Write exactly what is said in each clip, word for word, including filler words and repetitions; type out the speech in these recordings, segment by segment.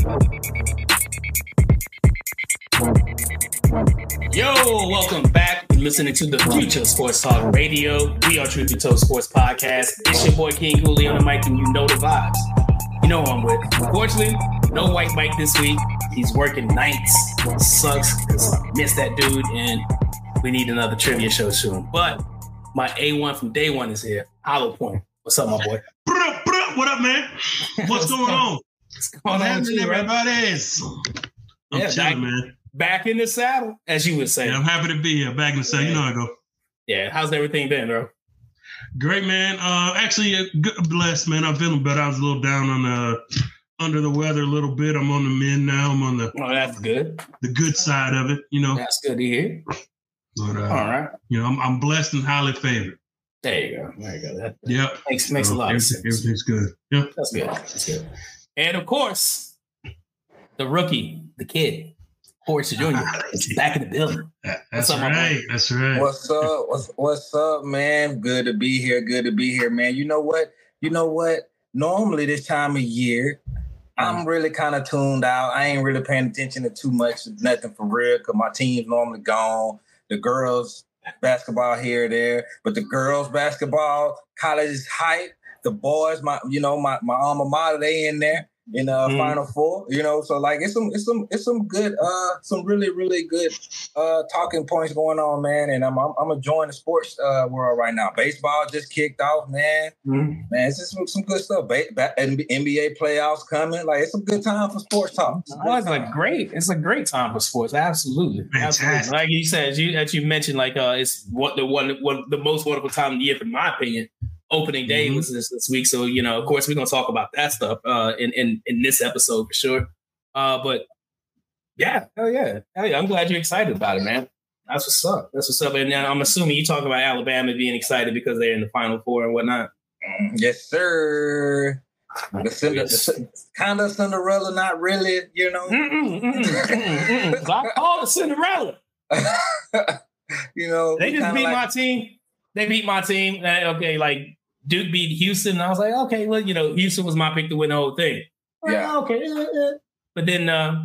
Yo, welcome back. You're listening to the Future Sports Talk Radio. We are Truth Be Told Sports Podcast. It's your boy King Cooley on the mic, and you know the vibes. You know who I'm with. Unfortunately, no White Mike this week. He's working nights. Sucks because I miss that dude, and we need another trivia show soon. But my A one from day one is here. Hollow Point. What's up, my boy? What up, man? What's going on? What's going What's on, happening, too, everybody? I'm yeah, chilling, back, man. Back in the saddle, as you would say. Yeah, I'm happy to be here. Back in the saddle. You know how I go. Yeah, how's everything been, bro? Great, man. Uh, actually, uh, good, blessed, man. I'm feeling better. I was a little down on the under the weather a little bit. I'm on the mend now. I'm on the Oh, that's good. the good side of it, you know. That's good to hear. But, uh, All right. You know, I'm, I'm blessed and highly favored. There you go. There you go. That Yep. makes makes so a lot of sense. Everything's good. Yep. That's good. That's good. And of course, the rookie, the kid, Horace Junior is back in the building. That's What's up, my right. boy? That's right. What's up? What's what's up, man? Good to be here. Good to be here, man. You know what? You know what? Normally this time of year, I'm really kind of tuned out. I ain't really paying attention to too much, nothing for real, because my team's normally gone. The girls basketball here, there, but the girls basketball, college is hype. The boys, my you know, my, my alma mater, they in there in uh mm. Final Four, you know. So like it's some it's some it's some good uh some really really good uh talking points going on, man. And I'm I'm, I'm enjoying the sports uh world right now. Baseball just kicked off, man. Mm. Man, it's just some, some good stuff. Ba- ba- N B A playoffs coming. Like it's a good time for sports talk. It's, oh, it's a great it's a great time for sports. Absolutely, fantastic. Absolutely. Like you said, you as you mentioned, like uh, it's what the one one the most wonderful time of the year, in my opinion. Opening day mm-hmm. was this, this week, so you know, of course, we're gonna talk about that stuff uh, in in in this episode for sure. Uh, but yeah, hell yeah, hell yeah, I'm glad you're excited about it, man. That's what's up. That's what's up. And now I'm assuming you talk about Alabama being excited because they're in the Final Four and whatnot. Yes, sir. The Cinder- the, kind of Cinderella, not really, you know. Mm-mm, mm-mm, mm-mm, mm-mm. I call it Cinderella. You know, they just beat like- my team. They beat my team. Okay, like Duke beat Houston. And I was like, okay, well, you know, Houston was my pick to win the whole thing. Yeah. Like, okay. But then uh,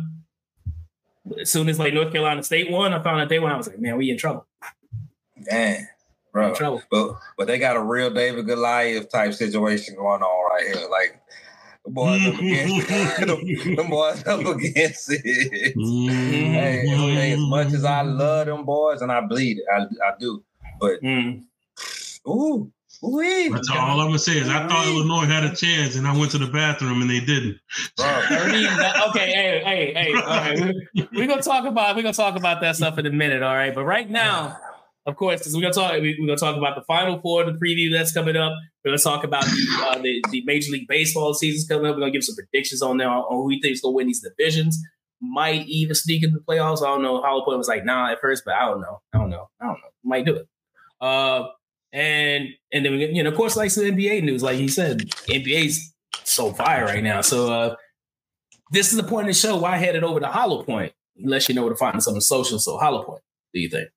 as soon as like North Carolina State won, I found out they won. I was like, man, we in trouble. Damn, bro. In trouble. But but they got a real David Goliath type situation going on right here. Like the boys up against it. Them boys up against it. Mm-hmm. Hey, hey, as much as I love them boys and I bleed it, I, I do. But mm. ooh. Ooh-wee. That's all I'm gonna say is I thought Illinois had a chance, and I went to the bathroom and they didn't. Bro, okay, hey, hey, hey. All right, we're, we're gonna talk about we're gonna talk about that stuff in a minute, all right. But right now, of course, because we're gonna talk we're gonna talk about the Final Four, the preview that's coming up. We're gonna talk about the uh, the, the Major League Baseball season's coming up. We're gonna give some predictions on there on who we think is gonna win these divisions. Might even sneak into the playoffs. I don't know. Hollow Point was like, nah, at first, but I don't know. I don't know. I don't know. Might do it. Uh, and and then we, you know, of course, like the N B A news, like he said, N B A's so fire right now. So uh, this is the point of the show why I headed over to Hollow Point. Unless you know where to find us on the social. So Hollow Point, what do you think?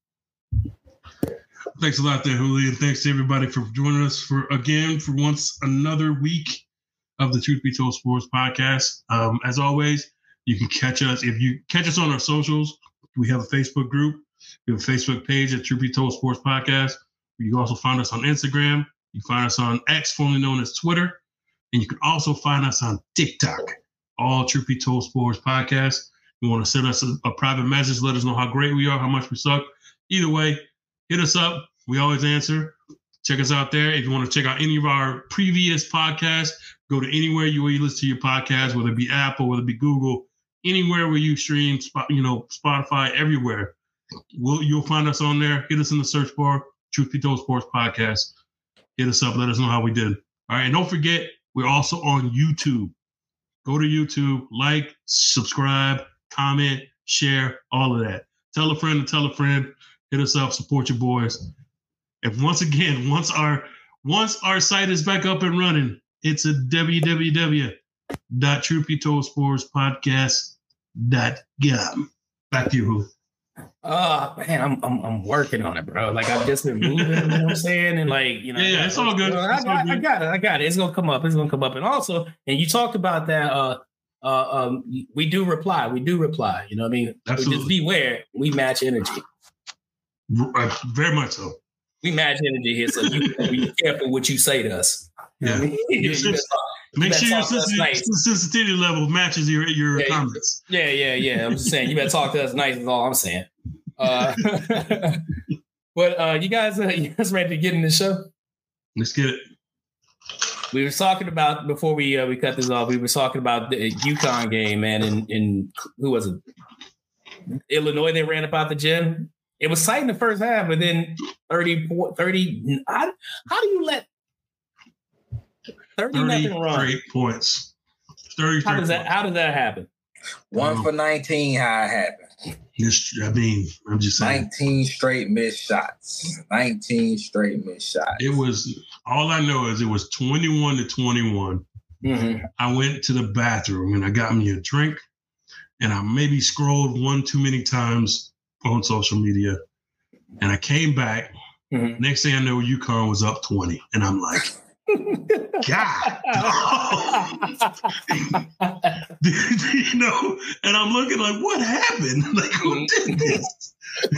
Thanks a lot there, Julian. Thanks to everybody for joining us for again for once another week of the Truth Be Told Sports Podcast. Um, as always, you can catch us if you catch us on our socials. We have a Facebook group. We have a Facebook page at Truth Be Told Sports Podcast. You can also find us on Instagram. You can find us on X, formerly known as Twitter. And you can also find us on TikTok, all Truth Be Told Sports Podcast. You want to send us a, a private message, let us know how great we are, how much we suck. Either way, hit us up. We always answer. Check us out there. If you want to check out any of our previous podcasts, go to anywhere you, where you listen to your podcast, whether it be Apple, whether it be Google, anywhere where you stream, you know, Spotify, everywhere. We'll, you'll find us on there. Hit us in the search bar. Truth Be Told Sports Podcast. Hit us up. Let us know how we did. All right. And don't forget, we're also on YouTube. Go to YouTube, like, subscribe, comment, share, all of that. Tell a friend to tell a friend. Hit us up. Support your boys. And once again, once our once our site is back up and running, it's a w w w dot truth be told sports podcast dot com. Back to you, Who. Oh man, I'm I'm I'm working on it, bro. Like I've just been moving, you know what I'm saying? And like, you know, yeah, yeah it's all good. I, it's all I, good. I got it, I got it. It's gonna come up. It's gonna come up. And also, and you talked about that uh uh, um, we do reply. We do reply. You know what I mean? Absolutely. Just beware. We match energy. Uh, very much so. We match energy here, so you be careful what you say to us. Yeah. You know what I mean? Just, You better talk- you make better sure your talk to us sensitivity, nice. sensitivity level matches your your Yeah, you- comments. Yeah, yeah, yeah. I'm just saying, you better talk to us nice. Is all I'm saying. Uh, but uh, you guys, uh, you guys ready to get in the show? Let's get it. We were talking about before we uh, we cut this off. We were talking about the UConn game, man. In in who was it? Illinois. They ran about the gym. It was tight in the first half, but then thirty, thirty how, how do you let thirty nothing run? thirty-three points. thirty-three How does that? points. How does that happen? One Um, for nineteen, how it happened. This, I mean, I'm just saying. nineteen straight missed shots. nineteen straight missed shots. It was, all I know is it was twenty-one to twenty-one. Mm-hmm. I went to the bathroom and I got me a drink, and I maybe scrolled one too many times on social media. And I came back. Mm-hmm. Next thing I know, UConn was up twenty. And I'm like, God. You know, and I'm looking like, what happened? Like, who did this?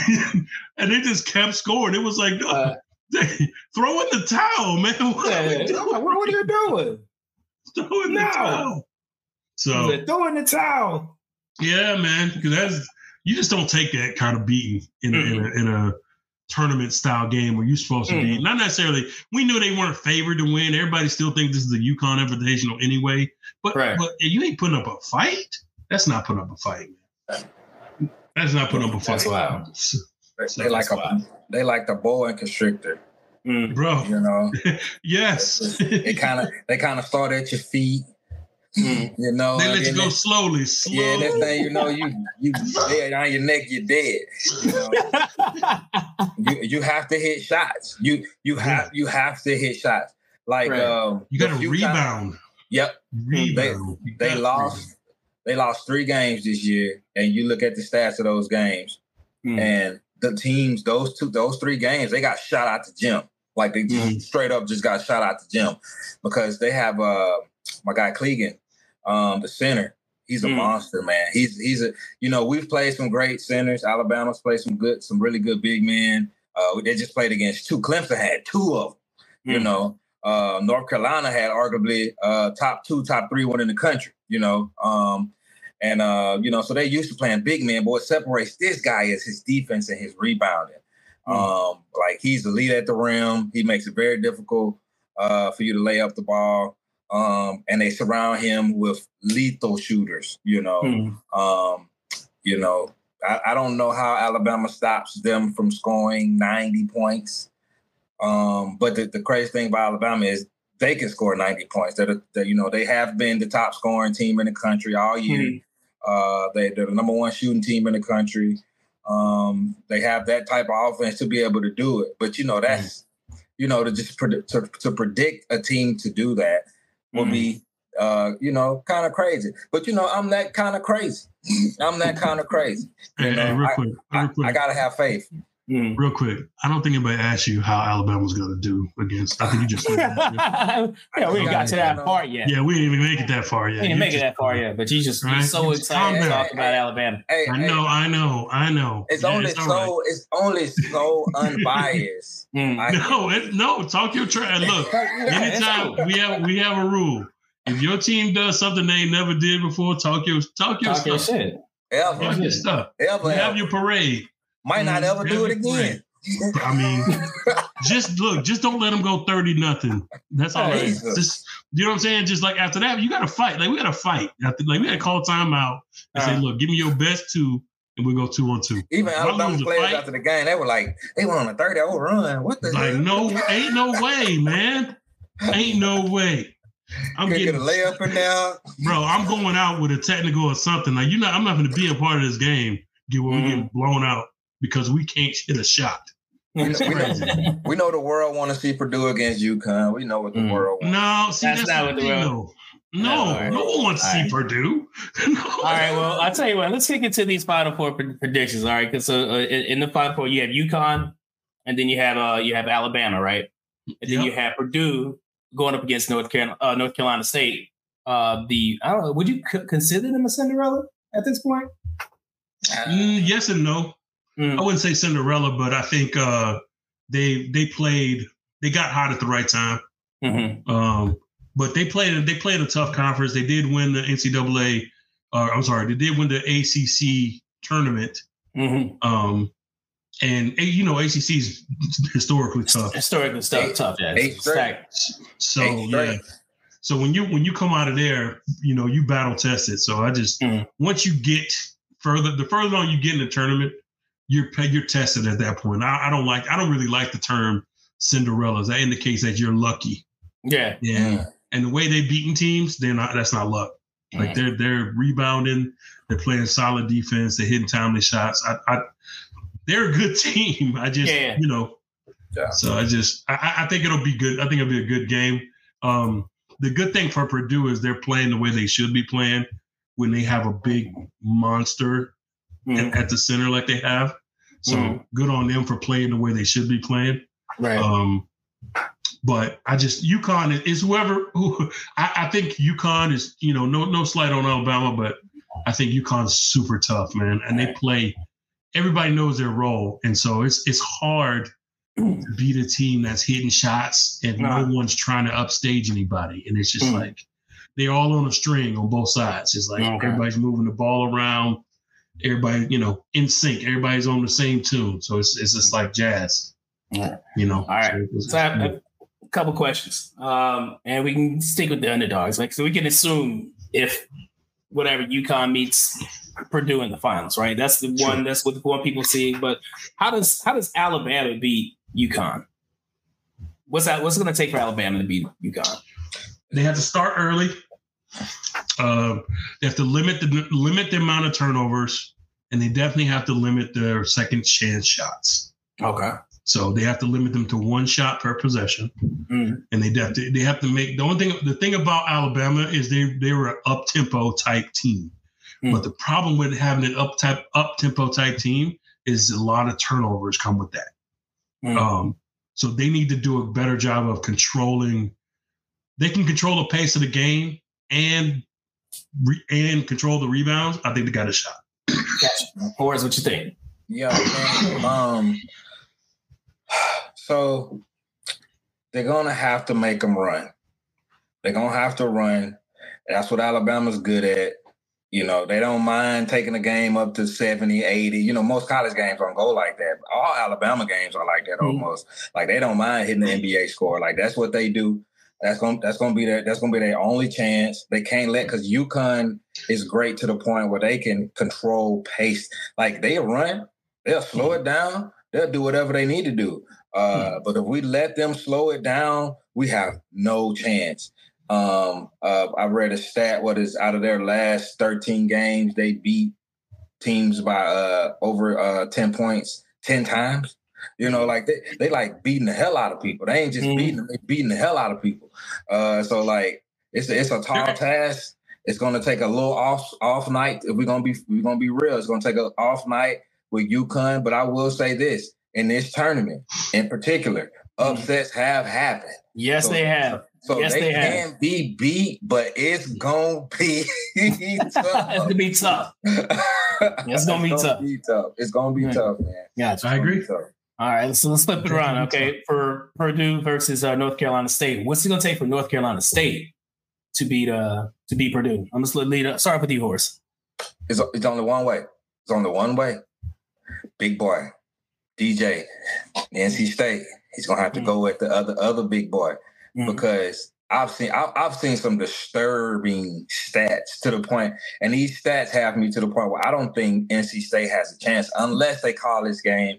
And they just kept scoring. It was like, no, Uh, throw in the towel, man. What are we doing? what, what are you doing? Throw in the No. towel. So, Throw in the towel. yeah, man, because that's, you just don't take that kind of beating in, Mm-hmm. in, a, in a tournament style game where you're supposed to be. Mm-hmm. Not necessarily, we knew they weren't favored to win. Everybody still thinks this is a UConn Invitational anyway. But, Right. but if you ain't putting up a fight, that's not putting up a fight, man. That's not putting up a fight. That's wild. They, they like a they like the boa constrictor, Mm. Bro, you know. yes. It kind of they kind of start at your feet, Mm. you know. They and let you then go they- slowly, slow. Yeah, next thing you know, you you dead on your neck, you're dead. You know? you, you have to hit shots. You you have you have to hit shots. Like Right. um, You got to the few rebound. times- Yep, Rebound. You they gotta lost. rebound. They lost three games this year, and you look at the stats of those games, Mm. and the teams, those two, those three games, they got shot out the gym. Like they just Mhm. straight up just got shot out the gym because they have uh my guy Clegan, um, the center. He's a Mm. monster, man. He's he's a you know we've played some great centers. Alabama's played some good, some really good big men. Uh, they just played against two. Clemson had two of them. You Mm. know, uh, North Carolina had arguably uh, top two, top three one in the country. You know, um, and uh, you know, so they used to playing big men. But what separates this guy is his defense and his rebounding. Mm. Um, like he's the lead at the rim. He makes it very difficult uh, for you to lay up the ball. Um, and they surround him with lethal shooters. You know, Mm. um, you know, I, I don't know how Alabama stops them from scoring ninety points. Um, but the, the crazy thing about Alabama is they can score ninety points. They're, they're, you know, they have been the top scoring team in the country all year. Mm. Uh, they, they're the number one shooting team in the country. Um, they have that type of offense to be able to do it. But, you know, that's, you know, to just predict, to, to predict a team to do that would Mm. be, uh, you know, kind of crazy. But, you know, I'm that kind of crazy. I'm that kind of crazy. Hey, You know, hey, real I- quick, I, real quick, I got to have faith. Mm. real quick. I don't think anybody asked you how Alabama's going to do against. I think you just. yeah, we ain't got to that part yet. Yeah, we didn't even make it that far yet. We didn't You make it just- that far yet, but you just you're Right. so You just excited to calm talk down. about Alabama. Hey, I hey, know, I know, I know. It's Yeah, only it's all so right. it's only so unbiased. Mm. I- No, it, no. Talk your trash. Look, Yeah, it's anytime cool. we have we have a rule. If your team does something they never did before, talk your talk your Talk your stuff. shit. Ever, Talk your stuff. ever, You have ever. your parade. Might not ever do it again. I mean, just look, just don't let them go thirty nothing. That's all. It is. Jesus. Just you know what I'm saying. Just like after that, you got to fight. Like we got to fight. After, like we got to call timeout and say, Uh-huh. look, give me your best two, and we will go two on two. Even If I Alabama lose a players fight, after the game, they were like, they went on a thirty overrun. What the like hell? no, ain't no way, man. Ain't no way. I'm Could get getting a layup in there. bro, I'm going out with a technical or something. Like, you know, I'm not going to be a part of this game. Get where we Mhm. get blown out because we can't hit a shot. We know, we know, we know the world want to see Purdue against UConn. We know what the Mm. world wants. No, see, That's that's, not the what the thing, world- though. No, All right. no one wants to All see right. Purdue. No. All right, well, I'll tell you what. Let's kick into these Final Four pred- predictions. All right, because uh, in, in the Final Four, you have UConn, and then you have uh, you have Alabama, right? And then Yep. you have Purdue going up against North Carolina, uh, North Carolina State. uh, the I don't know. Would you c- consider them a Cinderella at this point? Mm, yes and no. Mm. I wouldn't say Cinderella, but I think uh, they they played. They got hot at the right time. Mm-hmm. Um, but they played. They played a tough conference. They did win the N C double A. Uh, I'm sorry, they did win the A C C tournament. Mm-hmm. Um, and you know, A C C is historically tough. Historically stuff tough. Yeah. So yeah. So when you when you come out of there, you know, you battle tested. So I just mm-hmm. once you get further, the further on you get in the tournament, you're you're tested at that point. I, I don't like. I don't really like the term Cinderellas. That indicates that you're lucky. Yeah. Yeah. Mm-hmm. And the way they beating teams, they're not. That's not luck. Like they're they're rebounding, they're playing solid defense, they're hitting timely shots. I, I they're a good team. I just yeah. you know, yeah. so I just I, I think it'll be good. I think it'll be a good game. Um, the good thing for Purdue is they're playing the way they should be playing when they have a big monster mm. at, at the center like they have. So mm. good on them for playing the way they should be playing. Right. Um, But I just UConn is whoever who I, I think UConn is, you know, no no slight on Alabama, but I think UConn's super tough, man. And they play, everybody knows their role. And so it's it's hard to beat a team that's hitting shots and no one's trying to upstage anybody. And it's just mm. like they're all on a string on both sides. It's like okay. everybody's moving the ball around, everybody, you know, in sync, everybody's on the same tune. So it's it's just like jazz. Yeah. You know. All right. So, so couple questions, um, and we can stick with the underdogs. Like, so we can assume if whatever UConn meets Purdue in the finals, right? That's the sure. one. That's what the one people see. But how does how does Alabama beat UConn? What's that? What's it going to take for Alabama to beat UConn? They have to start early. Uh, they have to limit the limit the amount of turnovers, and they definitely have to limit their second chance shots. Okay. So they have to limit them to one shot per possession, mm. and they have to they have to make the only thing. The thing about Alabama is they they were an up tempo type team, mm. but the problem with having an up type up tempo type team is a lot of turnovers come with that. Mm. Um, so they need to do a better job of controlling. They can control the pace of the game and re, and control the rebounds. I think they got a shot. Gotcha. Horace, what you think? Yeah, man. um. So they're going to have to make them run. They're going to have to run. That's what Alabama's good at. You know, they don't mind taking a game up to seventy, eighty. You know, most college games don't go like that. All Alabama games are like that mm-hmm. almost. Like they don't mind hitting the N B A score. Like that's what they do. That's going that's going to be their that's going to be their only chance. They can't let because UConn is great to the point where they can control pace. Like they run, they'll slow it down. They'll do whatever they need to do. Uh, but if we let them slow it down, we have no chance. Um, uh, I read a stat, what is out of their last thirteen games, they beat teams by uh, over uh, ten points ten times. You know, like they, they like beating the hell out of people. They ain't just mm-hmm. beating them, they beating the hell out of people. Uh, so like it's a, it's a tall task. It's going to take a little off off night. If we're going to be we're going to be real, it's going to take an off night with UConn. But I will say this. In this tournament, in particular, upsets have happened. Yes, so, they have. So yes, they, they can have. be beat, but it's gonna be tough. It's gonna be tough. It's gonna be it's tough. Gonna be tough. It's gonna be yeah. tough, man. Yeah, I agree. All right, so let's flip it around. Okay, for Purdue versus uh, North Carolina State, what's it gonna take for North Carolina State to beat uh to beat Purdue? I'm just lead up. Start with you, Horace. It's it's only one way. It's only one way. Big boy. D J, N C State, he's gonna have to mm. go with the other other big boy mm. because I've seen I've, I've seen some disturbing stats to the point, and these stats have me to the point where I don't think N C State has a chance unless they call this game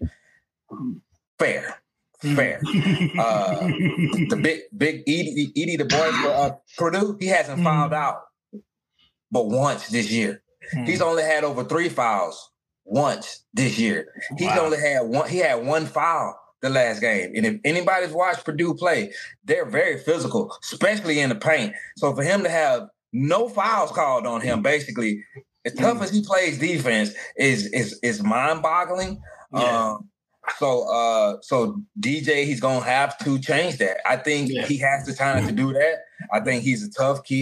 fair, fair. uh, the big big Edie, Edie the boy for uh, Purdue, he hasn't mm. fouled out but once this year. Mm. He's only had over three fouls. Once this year. He's wow. only had one, he had one foul the last game. And if anybody's watched Purdue play, they're very physical, especially in the paint. So for him to have no fouls called on him, basically, as tough mm. as he plays defense, is is is mind-boggling. Yeah. Um, so uh, so D J, he's gonna have to change that. I think yeah. he has the time to do that. I think he's a tough kid.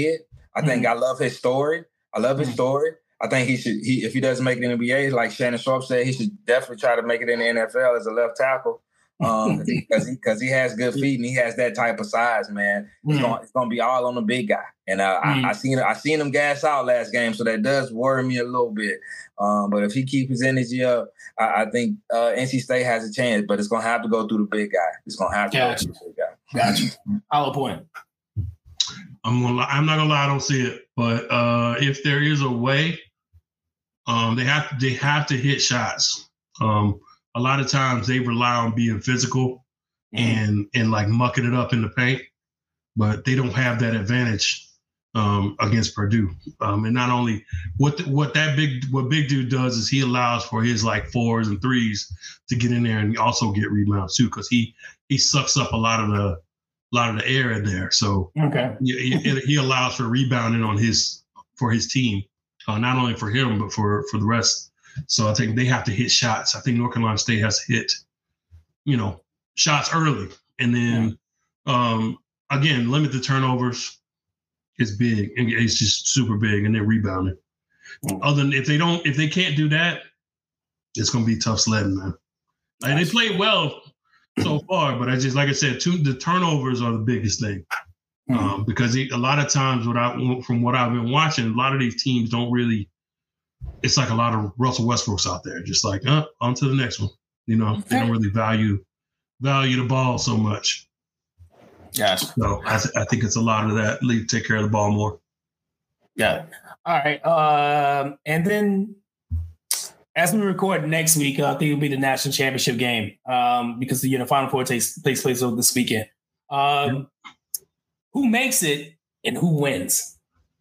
I think Mm-hmm. I love his story. I love his Mm-hmm. story. I think he should. He if he doesn't make it in the N B A, like Shannon Sharpe said, he should definitely try to make it in the N F L as a left tackle. Um, because he because he, cause he has good feet and he has that type of size, man. It's Mm-hmm. gonna it's gonna be all on the big guy. And uh, Mm-hmm. I, I seen I seen him gas out last game, so that does worry me a little bit. Um, but if he keeps his energy up, I, I think uh, N C State has a chance. But it's gonna have to go through the big guy. It's gonna have to Gotcha. go through the big guy. Gotcha. Hollow point. I'm gonna. I'm not gonna lie. I don't see it. But uh, if there is a way, um, they have to. They have to hit shots. Um, a lot of times they rely on being physical Mm-hmm. and and like mucking it up in the paint, but they don't have that advantage um, against Purdue. Um, and not only what the, what that big what big dude does is he allows for his like fours and threes to get in there and also get rebounds too, because he he sucks up a lot of the a lot of the air in there. So Okay. he, he, he allows for rebounding on his for his team, uh, not only for him but for for the rest. So I think they have to hit shots. I think North Carolina State has to hit, you know, shots early, and then um, again limit the turnovers. It's big. It's just super big, and they're rebounding. Mm. Other than if they don't, if they can't do that, it's gonna be tough sledding, man. Like, they played well so far, but I just like I said, two, the turnovers are the biggest thing. Mm. Um, because he, a lot of times, what I from what I've been watching, a lot of these teams don't really. It's like a lot of Russell Westbrooks out there, just like, uh, on to the next one. You know, okay. They don't really value value the ball so much. Yes. So I, th- I think it's a lot of that. Leave take care of the ball more. Yeah. All right. Um, and then as we record next week, uh, I think it'll be the national championship game um, because the you know, Final Four takes takes place over this weekend. Um, yep. Who makes it and who wins?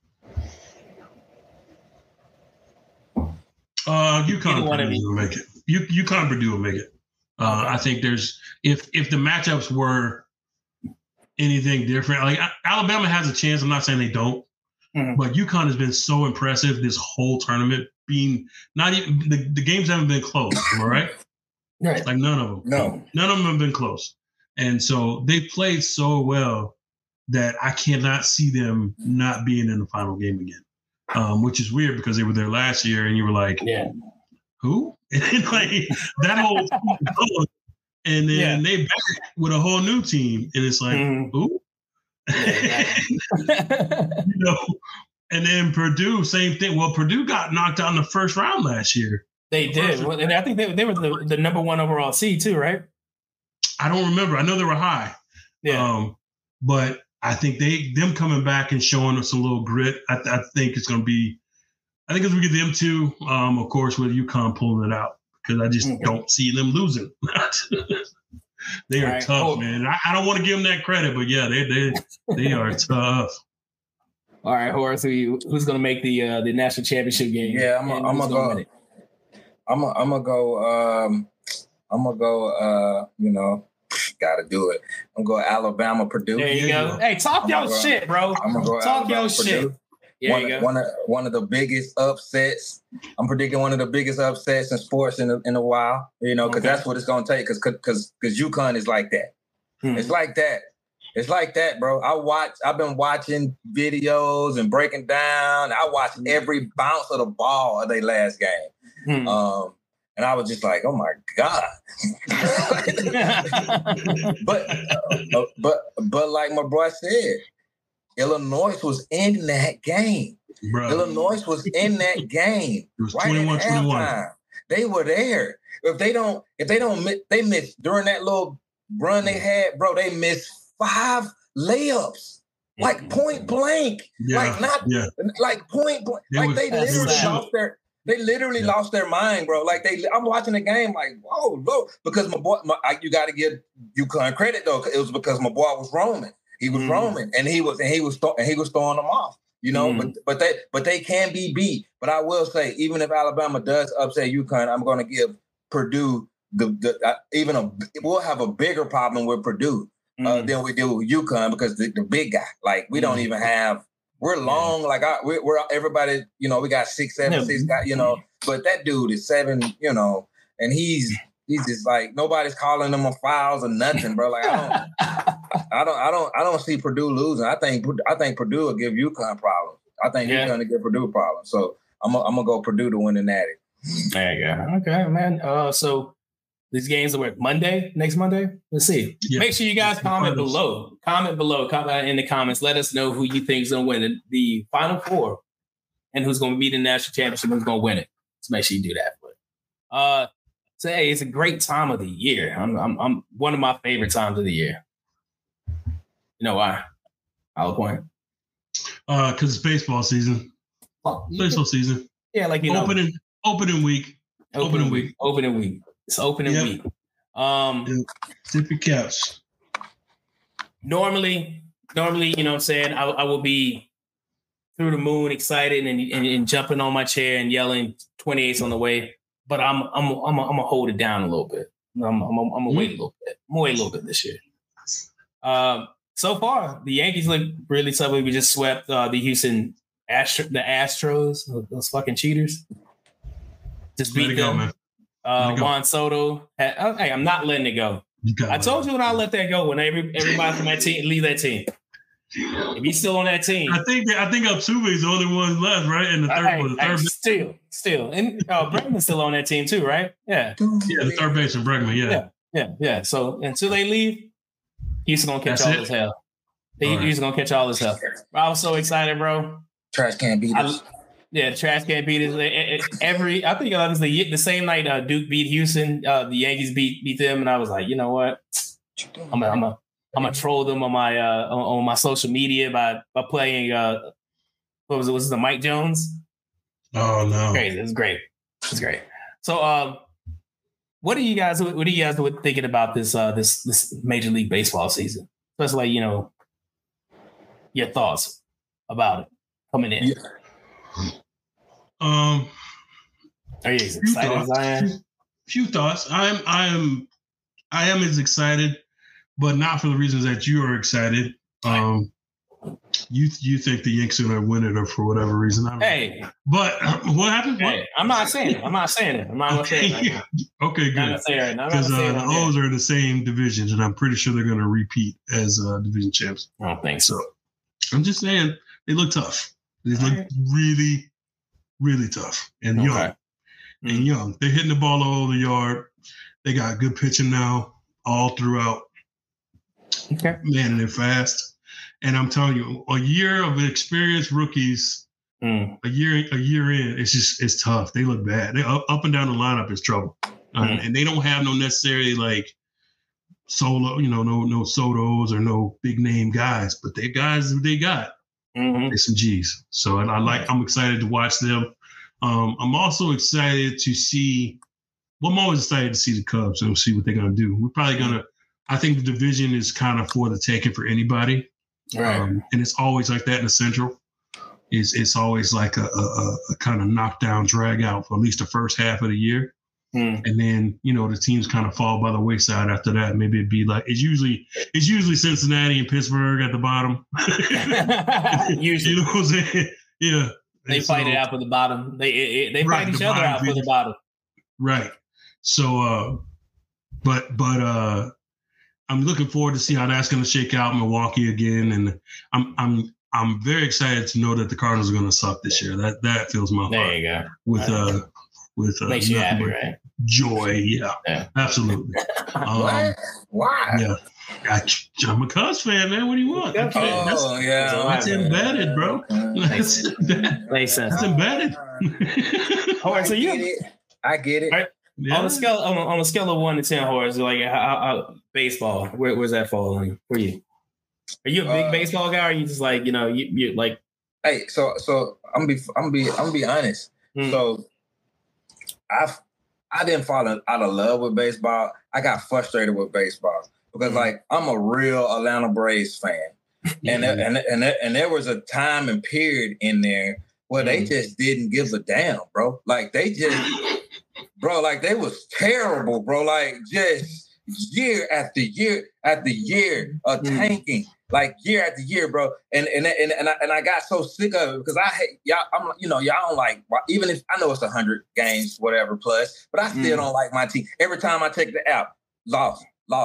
Uh, UConn Purdue will make it. U- UConn Purdue will make it. Uh, okay. I think there's if if the matchups were anything different, like Alabama has a chance. I'm not saying they don't, mm-hmm. but UConn has been so impressive this whole tournament. Being not even the, the games haven't been close. Am I right? Right. Like none of them. No, none of them have been close. And so they played so well that I cannot see them not being in the final game again. Um, which is weird because they were there last year, and you were like, yeah. Who? And like that whole team, and then yeah. they back with a whole new team, and it's like, mm. who? You know, and then Purdue, same thing. Well, Purdue got knocked out in the first round last year. They did, well, and I think they they were the, the number one overall seed too, right? I don't remember. I know they were high. Yeah, um, but I think they them coming back and showing us a little grit. I, I think it's going to be. I think as we get them two, um, of course, with UConn pulling it out, because I just okay. don't see them losing. They are right. tough, oh. man. I, I don't want to give them that credit, but yeah, they they they are tough. All right, Horace, who, who's going to make the uh, the national championship game? Yeah, I'm gonna go. I'm gonna I'm gonna go. Um, I'm gonna go. Uh, you know, gotta do it. I'm gonna go Alabama, Purdue. There you yeah. go. Hey, talk I'm your go, shit, bro. I'm gonna go talk Alabama, your Purdue. shit. Yeah, one, you go. one of one of the biggest upsets. I'm predicting one of the biggest upsets in sports in a, in a while. You know, because okay. that's what it's gonna take. Because because because UConn is like that. Hmm. It's like that. It's like that, bro. I watch. I've been watching videos and breaking down. I watched every bounce of the ball of their last game, hmm. um, and I was just like, "Oh my god!" but uh, but but like my boy said, Illinois was in that game. Bro. Illinois was in that game. It was right twenty-one twenty-one. They were there. If they don't, if they don't, they missed during that little run they had, bro. They missed five layups, like point blank, yeah, like not, yeah. like point blank. It like was, they literally lost their, they literally yeah. lost their mind, bro. Like they, I'm watching the game, like whoa, whoa, because my boy, my, I, you got to give UConn credit though. It was because my boy was roaming. He was mm. roaming, and he was, and he was, and he was throwing them off. You know, mm. but but they but they can be beat. But I will say, even if Alabama does upset UConn, I'm going to give Purdue the, the uh, even a we'll have a bigger problem with Purdue uh, mm. than we do with UConn because the, the big guy. Like we mm. don't even have. We're long. Like I, we're, we're everybody. You know, we got six, seven, no. six guys. You know, but that dude is seven. You know, and he's he's just like nobody's calling him on fouls or nothing, bro. Like I don't. I don't, I don't, I don't see Purdue losing. I think, I think Purdue will give UConn problems. I think Yeah. he's going to give Purdue problems. So I'm gonna I'm gonna go Purdue to win the Natty. There you go. Okay, man. Uh, so these games are what, Monday, next Monday? Let's see. Yeah. Make sure you guys It's comment finals. below. Comment below. Comment in the comments. Let us know who you think is going to win the, the Final Four and who's going to be the national championship, who's going to win it. So make sure you do that. But, uh, so, hey, it's a great time of the year. I'm, I'm, I'm one of my favorite times of the year. You know why? I'll point. Uh, because it's baseball season. Baseball season. Yeah, like you know, Opening opening week. opening, opening week. week. Opening week. It's opening Yep. week. Um, Yep. Tip your caps. normally, normally, you know what I'm saying, I, I will be through the moon, excited and, and, and jumping on my chair and yelling twenty-eights on the way. But I'm I'm I'm I'm gonna hold it down a little bit. I'm I'm I'm gonna wait a little bit. I'm gonna wait a little bit this year. Um, so far, the Yankees look really tough. We just swept uh, the Houston Astro, the Astros, those fucking cheaters. Just Let beat it go, them. man. Uh, Let it go. Juan Soto. Had, oh, hey, I'm not letting it go. You got I it. told you when I let that go. When every everybody from that team leave that team. If he's still on that team, I think that, I think Altuve is the only one left, right? And the third, hey, well, the hey, third, still, still, and uh, Bregman's still on that team too, right? Yeah, yeah, the third baseman Bregman, yeah. Yeah. yeah, yeah. So until they leave, Houston gonna catch That's all it? this hell. All right. Houston gonna catch all this hell. I was so excited, bro. Trash can beat us. I, yeah, the trash can beat us. Every I think it was the the same night uh, Duke beat Houston. Uh, the Yankees beat beat them, and I was like, you know what? I'm a, I'm a, I'm gonna troll them on my uh, on, on my social media by by playing uh, what was it? Was it the Mike Jones? Oh no. Crazy. It's great. It's great. So, um, what are you guys? What are you guys thinking about this? Uh, this this Major League Baseball season? Especially, like, you know, your thoughts about it coming in. Yeah. Um, Are you as few excited as thoughts. I am? Few thoughts. I'm I am I am as excited, but not for the reasons that you are excited. Um, you you think the Yankees are going to win it, or for whatever reason. I don't know. Hey, But what happened? What? hey, I'm not saying it. I'm not saying it. I'm not gonna say it. Okay, Right okay, I'm not good. gonna say it. Right now. I'm not Because gonna say uh, it the on there. O's are in the same division, and I'm pretty sure they're going to repeat as uh, division champs. I don't think so. So I'm just saying they look tough. They look Alright. really, really tough and young. Okay. And young. They're hitting the ball all over the yard. They got good pitching now all throughout. Okay. Man, they're fast. And I'm telling you, a year of experienced rookies, Mm. a year a year in, it's just it's tough. They look bad. They up, up and down the lineup is trouble. Uh, Mm. and they don't have no necessarily like solo, you know, no no Sotos or no big name guys, but they guys they got. Mm-hmm. There's some G's. So and I like I'm excited to watch them. Um, I'm also excited to see well, I'm always excited to see the Cubs and see what they're gonna do. We're probably gonna I think the division is kind of for the taking for anybody. Right. Um, and it's always like that in the Central. It's it's always like a, a, a kind of knockdown drag out for at least the first half of the year. Mm. And then, you know, the teams kind of fall by the wayside after that. Maybe it'd be like it's usually it's usually Cincinnati and Pittsburgh at the bottom. Usually. You know what I'm saying? Yeah. They And fight so- it out for the bottom. They it, they Right, fight each the other bottom out for the feeder. bottom. Right. So uh but but uh I'm looking forward to see how that's gonna shake out in Milwaukee again. And I'm I'm I'm very excited to know that the Cardinals are gonna suck this year. That that fills my There heart you go. with uh with uh Makes you nothing happy, but right? joy. Yeah, Yeah. absolutely. Um, What? Why? yeah. I, I'm a Cubs fan, man. What do you want? Cubs Okay, fan. that's, Oh yeah, that's that's embedded, bro. Makes That's, that, Makes sense. that's embedded. All right, so I you get it. I get it. All right. Yeah. on a scale on a, on a scale of one to ten, Horace, like how, how, baseball, where, where's that falling for you? Are you a big Uh, baseball guy, or are you just like you know you you like? Hey, so so I'm be I'm be I'm be honest. Hmm. So I I didn't fall out of love with baseball. I got frustrated with baseball because Hmm. like I'm a real Atlanta Braves fan, and there- and and there- and there was a time and period in there where they Hmm. just didn't give a damn, bro. Like they just, bro, like they was terrible, bro. Like just year after year after year of Hmm. tanking. Like year after year, bro, and and and and I, and I got so sick of it because I hate y'all. I'm you know y'all don't like even if I know it's a hundred games, whatever plus, but I still Mm. don't like my team. Every time I check the app, lost, lost,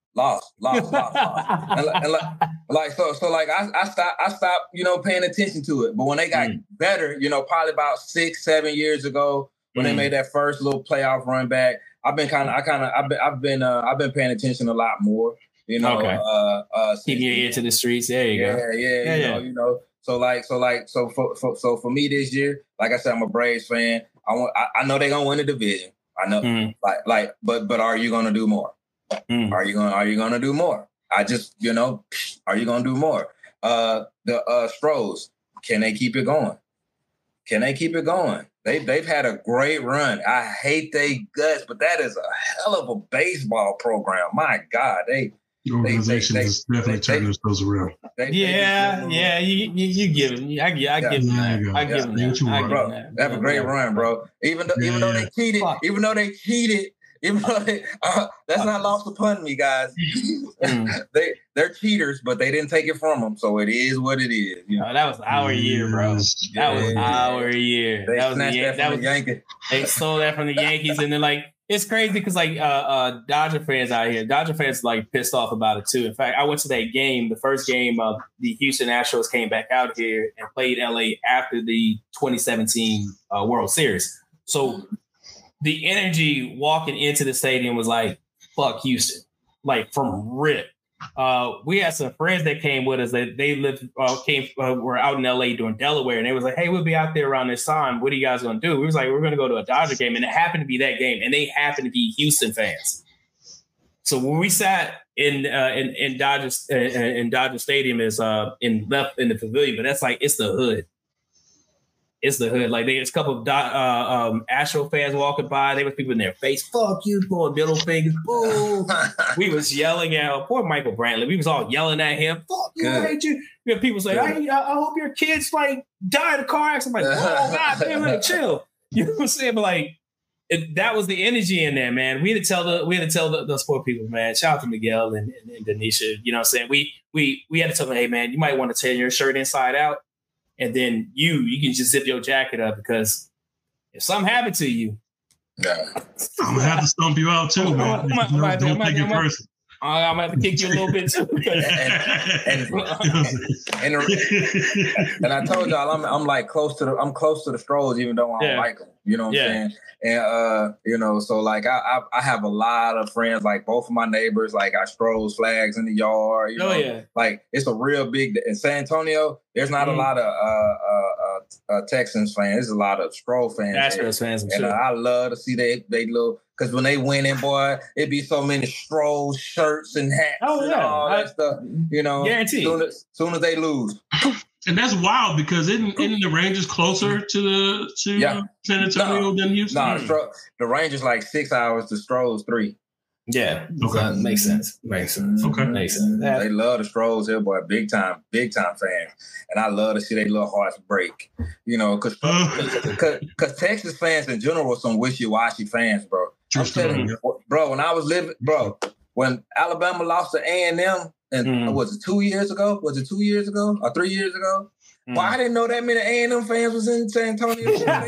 lost, lost, lost, lost. And, like, and like, like so, so like I, I stopped, I stopped, you know, paying attention to it. But when they got mm. better, you know, probably about six, seven years ago, when mm. they made that first little playoff run back, I've been kind of, I kind of, I've been, I've been, uh, I've been paying attention a lot more. You know, okay. uh, uh, keep your ear to the streets. There you yeah, go. Yeah, yeah, you yeah. know, you know. So like, so like, so for, for so for me this year, like I said, I'm a Braves fan. I want, I, I know they're gonna win the division. I know, mm. like, like, but, but are you gonna do more? Mm. Are you gonna, are you gonna do more? I just, you know, are you gonna do more? Uh, the uh, Stros, can they keep it going? Can they keep it going? They they've had a great run. I hate they guts, but that is a hell of a baseball program. My God, they. The organization they, they, is definitely they, turning themselves around. They, yeah, they yeah, you, you you give them. I, I yeah, give them that. I give them that. I give bro, that. They have a great run, bro. Even though yeah, even though they cheated, Fuck. even though they cheated, even though they uh, that's not lost upon me, guys. mm. they they're cheaters, but they didn't take it from them, so it is what it is. You know? Oh, that was our year, bro. That yeah, was our year. They that was snatched the, that from that the was, Yankees. They stole that from the Yankees, and then like. It's crazy because like uh, uh, Dodger fans out here, Dodger fans like pissed off about it too. In fact, I went to that game, the first game of the Houston Astros came back out here and played L A after the twenty seventeen uh, World Series. So the energy walking into the stadium was like, fuck Houston, like from rip. Uh, we had some friends that came with us that they lived, uh, came, uh, were out in L A doing Delaware, and they was like, hey, we'll be out there around this time. What are you guys going to do? We was like, we're going to go to a Dodger game. And it happened to be that game. And they happened to be Houston fans. So when we sat in, uh, in, in Dodger, uh, in Dodger Stadium is, uh, in left in the pavilion, but that's like, it's the hood. It's the hood. Like there's a couple of uh, um, Astro fans walking by. There was people in their face. Fuck you, poor middle fingers. Boo. We was yelling at poor Michael Brantley. We was all yelling at him. Fuck you, I hate you. You know, people say, I, I hope your kids like die in a car accident. I'm like, oh God, damn, like, chill. You know what I'm saying? But like, it, that was the energy in there, man. We had to tell the we had to tell the, those poor people, man. Shout out to Miguel and, and, and Denisha. You know what I'm saying? We we we had to tell them, hey man, you might want to tear your shirt inside out. And then you, you can just zip your jacket up because if something happened to you, yeah. I'm gonna have to stomp you out too, man. I'm, I'm, I'm, I'm, don't take it personal. I'm gonna have to kick you a little bit too. and, and, and, and I told y'all I'm I'm like close to the I'm close to the Stros, even though I don't yeah. like them. You know what yeah. I'm saying? And uh, you know, so like I, I I have a lot of friends, like both of my neighbors, like got Stros flags in the yard. You oh know? yeah, like it's a real big in San Antonio. There's not mm-hmm. a lot of uh, uh, uh, Texans fans. There's a lot of Stros fans. Astros fans, I'm and sure. uh, I love to see they they little because when they win in, boy, it'd be so many Stros shirts and hats oh, and yeah. all that I, stuff. You know, guaranteed. Soon as, soon as they lose. And that's wild because isn't, isn't the Rangers closer to the to yeah. San Antonio no, than Houston? No, the, the Rangers like six hours. The Stros three. Yeah, okay, so makes sense. Makes sense. Okay, makes sense. Yeah. They love the Stros here, boy, big time, big time fans, and I love to see their little hearts break. You know, because because Texas fans in general are some wishy-washy fans, bro. I'm telling you, bro. When I was living, bro, when Alabama lost to A and M. And mm. was it two years ago? Was it two years ago or three years ago? Mm. Well, I didn't know that many A and M fans was in San Antonio. Bro, like,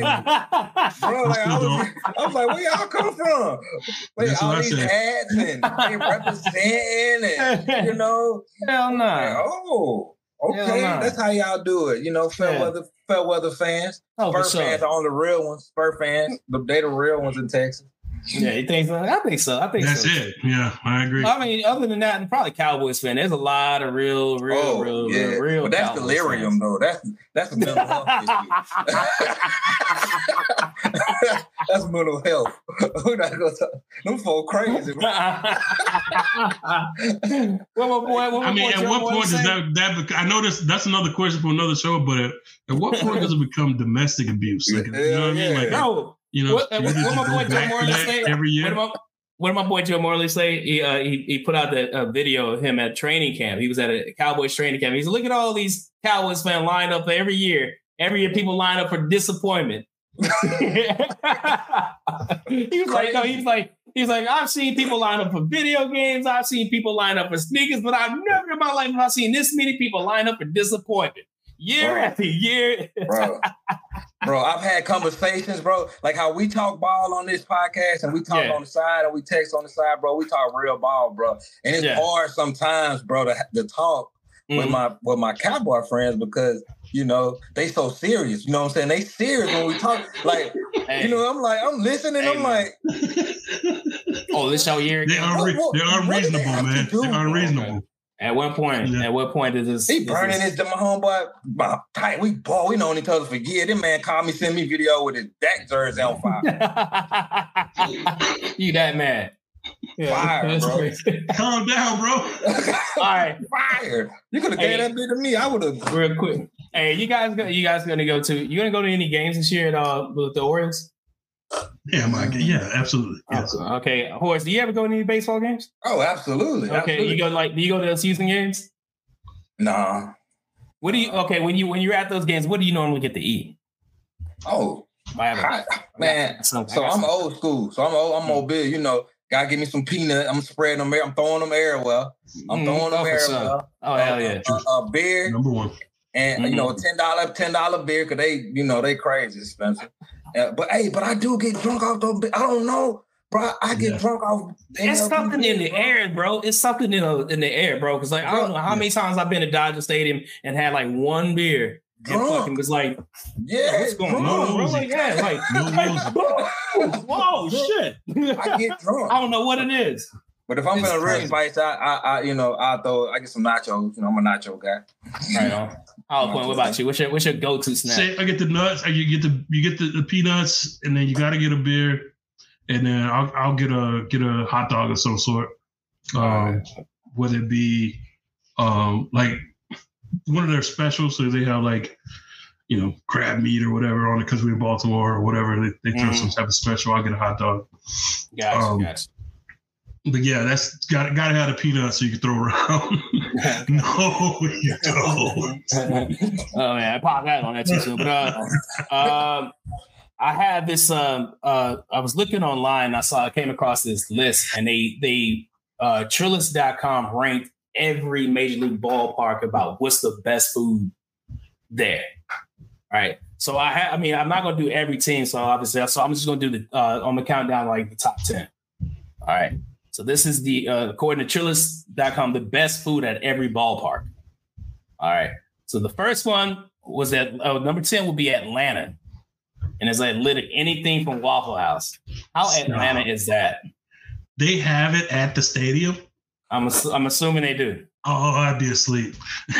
I, was, I was like, where y'all come from? Wait, all these hats and they representing and, you know. Hell no. Like, oh, okay. Nah. That's how y'all do it. You know, fair yeah. weather, fair weather fans. Oh, Spur sure. fans are on the real ones. Spur fans, they the real ones in Texas. Yeah, you think so? I think so. I think that's so. That's it. Yeah, I agree. I mean, other than that, probably Cowboys fan. There's a lot of real, real, oh, real, yeah. real, real. But that's Cowboys delirium, fans. though. That's that's a mental health issue. That's mental health. We're not gonna talk. Them folk crazy. What my boy? What I mean, at what point does that that? I know this. That's another question for another show. But at, at what point does it become domestic abuse? Like, yeah, you know what yeah. I mean? Like, no. You know, what, what, what my boy Joe Morley say? Every year. What did my, what did my boy Joe Morley say? He, uh, he he put out the uh, video of him at training camp. He was at a Cowboys training camp. He's like, look at all these Cowboys fans lined up every year. Every year, people line up for disappointment. he was like, no, he's like, he's like, I've seen people line up for video games. I've seen people line up for sneakers, but I've never in my life have I seen this many people line up for disappointment. Year bro, after year. bro, Bro, I've had conversations, bro, like how we talk ball on this podcast and we talk Yeah. on the side and we text on the side, bro. We talk real ball, bro. And it's Yeah. hard sometimes, bro, to, to talk Mhm. with my with my Cowboy friends because, you know, they so serious. You know what I'm saying? They serious when we talk. Like, Hey. you know, I'm like, I'm listening. Hey, I'm man. like, Oh, this your year They again? are What- what- they're what did they unreasonable, have to man. do? They're unreasonable. At what point? Yeah. At what point is this? he this burning is- his my homeboy. My tight. We boy, we known each other for years. This man called me, send me video with his Dak jersey on fire. You that mad? Fire, that's bro. crazy. Calm down, bro. All right, Fire. You could have Hey. gave that bit to me. I would have. real quick. Hey, you guys, go, you guys gonna go to? You gonna go to any games this year at uh with the Orioles? Yeah, my yeah, absolutely. Yes. Okay, Horace, do you ever go to any baseball games? Oh, absolutely. Okay, absolutely. you go like, do you go to those Houston games? Nah. What do you? Okay, when you when you're at those games, what do you normally get to eat? Oh, I have a- I- man. some- So I'm old school. So I'm old, I'm mobile. You know, gotta give me some peanut. I'm spreading them. I'm throwing them everywhere. I'm Mm, throwing them oh, for sure. everywhere. Oh hell yeah! A, a, a beer Number one. and you know, ten dollar ten dollar beer because they, you know, they crazy expensive. Uh, but hey, but I do get drunk off those. I don't know, bro. I get Yeah. drunk off. It's something in the air, bro. It's something in the in the air, bro. Because like I don't know how many times I've been to Dodger Stadium and had like one beer and Drunk. fucking was like, Yeah, what's going drunk. on, bro? Woozy. Like, yeah, like, No like, woozy. whoa, shit! I get drunk. I don't know what it is. But if I'm It's feeling real crazy. spice, I, I, I, you know, I throw, I get some nachos. You know, I'm a nacho guy. Right on. Oh, point. What about you? What's your what's your go to snack? Say I get the nuts. I you get the you get the, the peanuts, and then you got to get a beer, and then I'll I'll get a get a hot dog of some sort. Um, whether it be um like one of their specials, so they have like you know crab meat or whatever on it because we're in Baltimore or whatever. They, they throw Mhm. some type of special. I'll get a hot dog. Gotcha, um, gotcha. But yeah, that's got got to have the peanuts so you can throw around. No, you don't. Oh man, I popped that on that too soon. But uh, um, I had this. Um, uh, I was looking online. I saw. I came across this list, and they they uh, Trillis dot com ranked every major league ballpark about what's the best food there. All right. So I have. I mean, I'm not going to do every team. So obviously, so I'm just going to do the uh, on the countdown like the top ten. All right. So this is the uh, according to Trillis dot com, the best food at every ballpark. All right. So the first one was that uh, number ten would be Atlanta, and it's like literally anything from Waffle House. How Atlanta is that? They have it at the stadium. I'm ass- I'm assuming they do. Oh, I'd be asleep.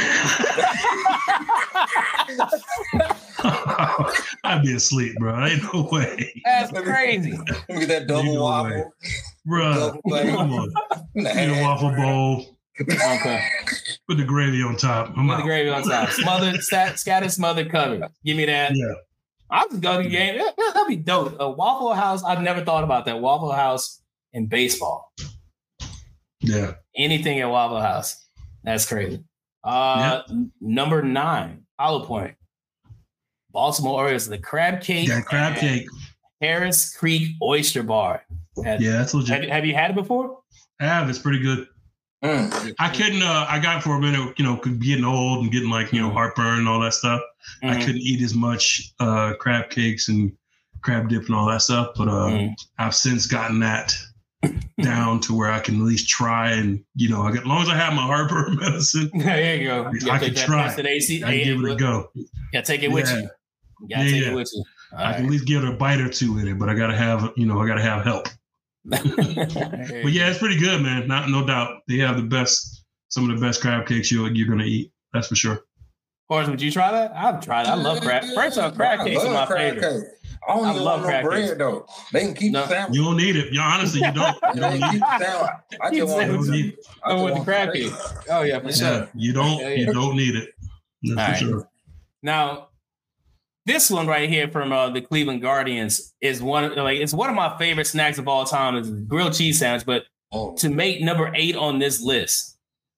I'd be asleep, bro. Ain't no way, That's crazy. Let me get that double Ain't no waffle. way. bro. Double plate. Come on, In the eat a hand. waffle bowl, Okay. put the gravy on top. I'm With the out. gravy on top. Smothered, stat, scattered, smothered, covered. Give me that. Yeah, I'll just go to the game. Yeah, yeah, that'd be dope. A Waffle House. I've never thought about that. Waffle House in baseball. yeah. Anything at Waffle House. That's crazy. Uh, n- Number nine, Hollow Point. Baltimore Orioles, the crab cake. Got crab and cake. Harris Creek Oyster Bar. Have, Yeah, that's have, legit. have you had it before? I have. It's pretty good. Mm. I couldn't. Uh, I got for a minute. You know, getting old and getting like you know heartburn and all that stuff. I Mhm. couldn't eat as much uh, crab cakes and crab dip and all that stuff. But uh, Mhm. I've since gotten that down to where I can at least try and you know, I get, as long as I have my heartburn medicine, There you go. You I gotta could take try. that test A C. I can give it a go. Gotta take it with Yeah. you. You gotta Yeah, take yeah. it with you. All I can right. at least give it a bite or two in it, but I gotta have you know, I gotta have help. But yeah, it's pretty good, man. Not no doubt. They have the best, some of the best crab cakes you're you're gonna eat. That's for sure. Horace, would you try that? I've tried it. I love crab. First off, crab I cakes are love my crab favorite. cake. I don't I even love want no crab bread cakes. though. They can keep No. the sandwich. You don't need it. You honestly, you don't. You They don't can need keep it. the sandwich. I Keep just want the You don't the need it. I Oh, just with the want crab the cake. Oh yeah, for Yeah, sure. you don't. Yeah, yeah. You don't need it. That's All for right. sure. Now, this one right here from uh, the Cleveland Guardians is one like it's one of my favorite snacks of all time. Is grilled cheese sandwich, but Oh. to make number eight on this list,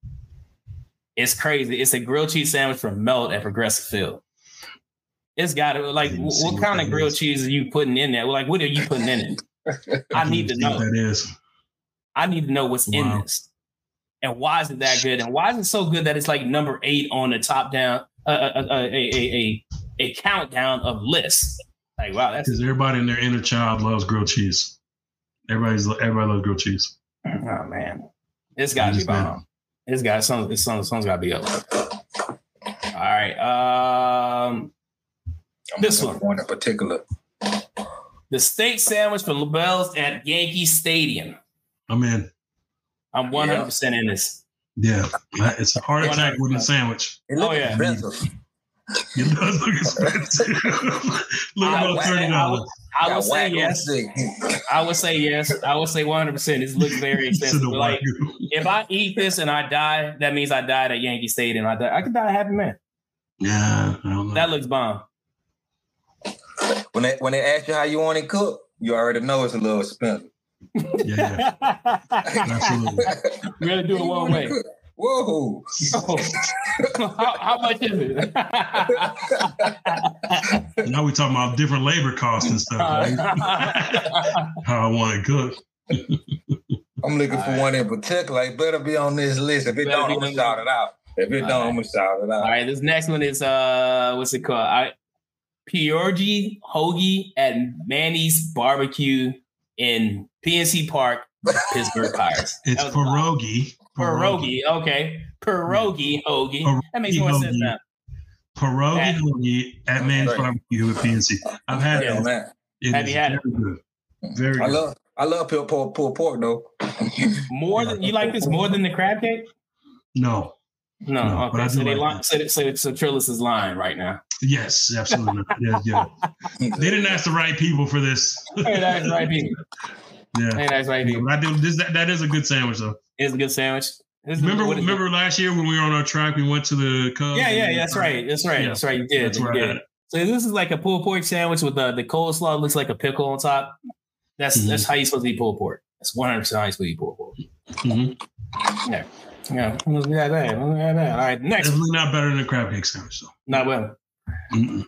it's crazy. It's a grilled cheese sandwich from Melt at Progressive Field. It's got to like didn't wh- see what what kind that of grilled is. cheese are you putting in there? Like, what are you putting in it? I need to See what know. that is. I need to know what's in Wow. this, and why is it that good, and why is it so good that it's like number eight on the top down uh, uh, uh, a, a, a a countdown of lists. Like, wow, that's because everybody in their inner child loves grilled cheese. Everybody's everybody loves grilled cheese. Oh man, it's got to be bomb. It's got some. This song, song's got to be up. All right, um, this one, one in particular, the steak sandwich from LaBelle's at Yankee Stadium. I'm in. I'm one hundred percent in this. Yeah, it's a heart attack with a sandwich. Oh yeah, expensive. It does look expensive. Look about thirty dollars. I would say yes. I would say yes. I would say one hundred percent. This looks very expensive. Like, if I eat this and I die, that means I died at Yankee Stadium. I die. I could die a happy man. Yeah, I don't know. That looks bomb. When they when they ask you how you want it cooked, you already know it's a little expensive. Yeah, yeah. Absolutely. You gotta do it one way. Whoa! Oh. how, how much is it? Now we talking about different labor costs and stuff. Right? How I want it cooked. I'm looking for one in particular. It better be on this list. If it Better don't, be I'm gonna on shout it out. If it don't, right. I'm gonna shout it out. All right, this next one is uh, what's it called? I, Pierogi Hoagie at Manny's Barbecue in P N C Park, Pittsburgh Pirates. It's pierogi. Pierogi, okay. Pierogi hoagie. Pierogi that makes more sense now. Pierogi hoagie at Manny's right. Barbecue at P N C. I've had Yeah, it. man. It Have you had very it? good. Very I good. love I love pulled pork, pulled pork though. More than you like this more than the crab cake? No. No, No, but I okay. do So they like line, so, so, so Trillis is lying right now. Yes, absolutely. yeah, yeah. They didn't ask the right people for this. Hey, that's right, people. Yeah. Hey, that's right, people. I do, this, that, that is a good sandwich, though. It's a good sandwich. It's Remember, what is remember last year when we were on our track, we went to the Cubs. Yeah, yeah, that's right. That's right. Yeah. That's right. You did. That's you where I did. had it. So this is like a pulled pork sandwich with the, the coleslaw looks like a pickle on top. That's Mhm. that's how you supposed to eat pulled pork. That's one hundred percent how you supposed to eat pulled pork. Mm-hmm. Yeah. Yeah. Look at that. Look at that. All right. Next. Definitely not better than a crab cake sandwich, though. Not well. Mm-mm.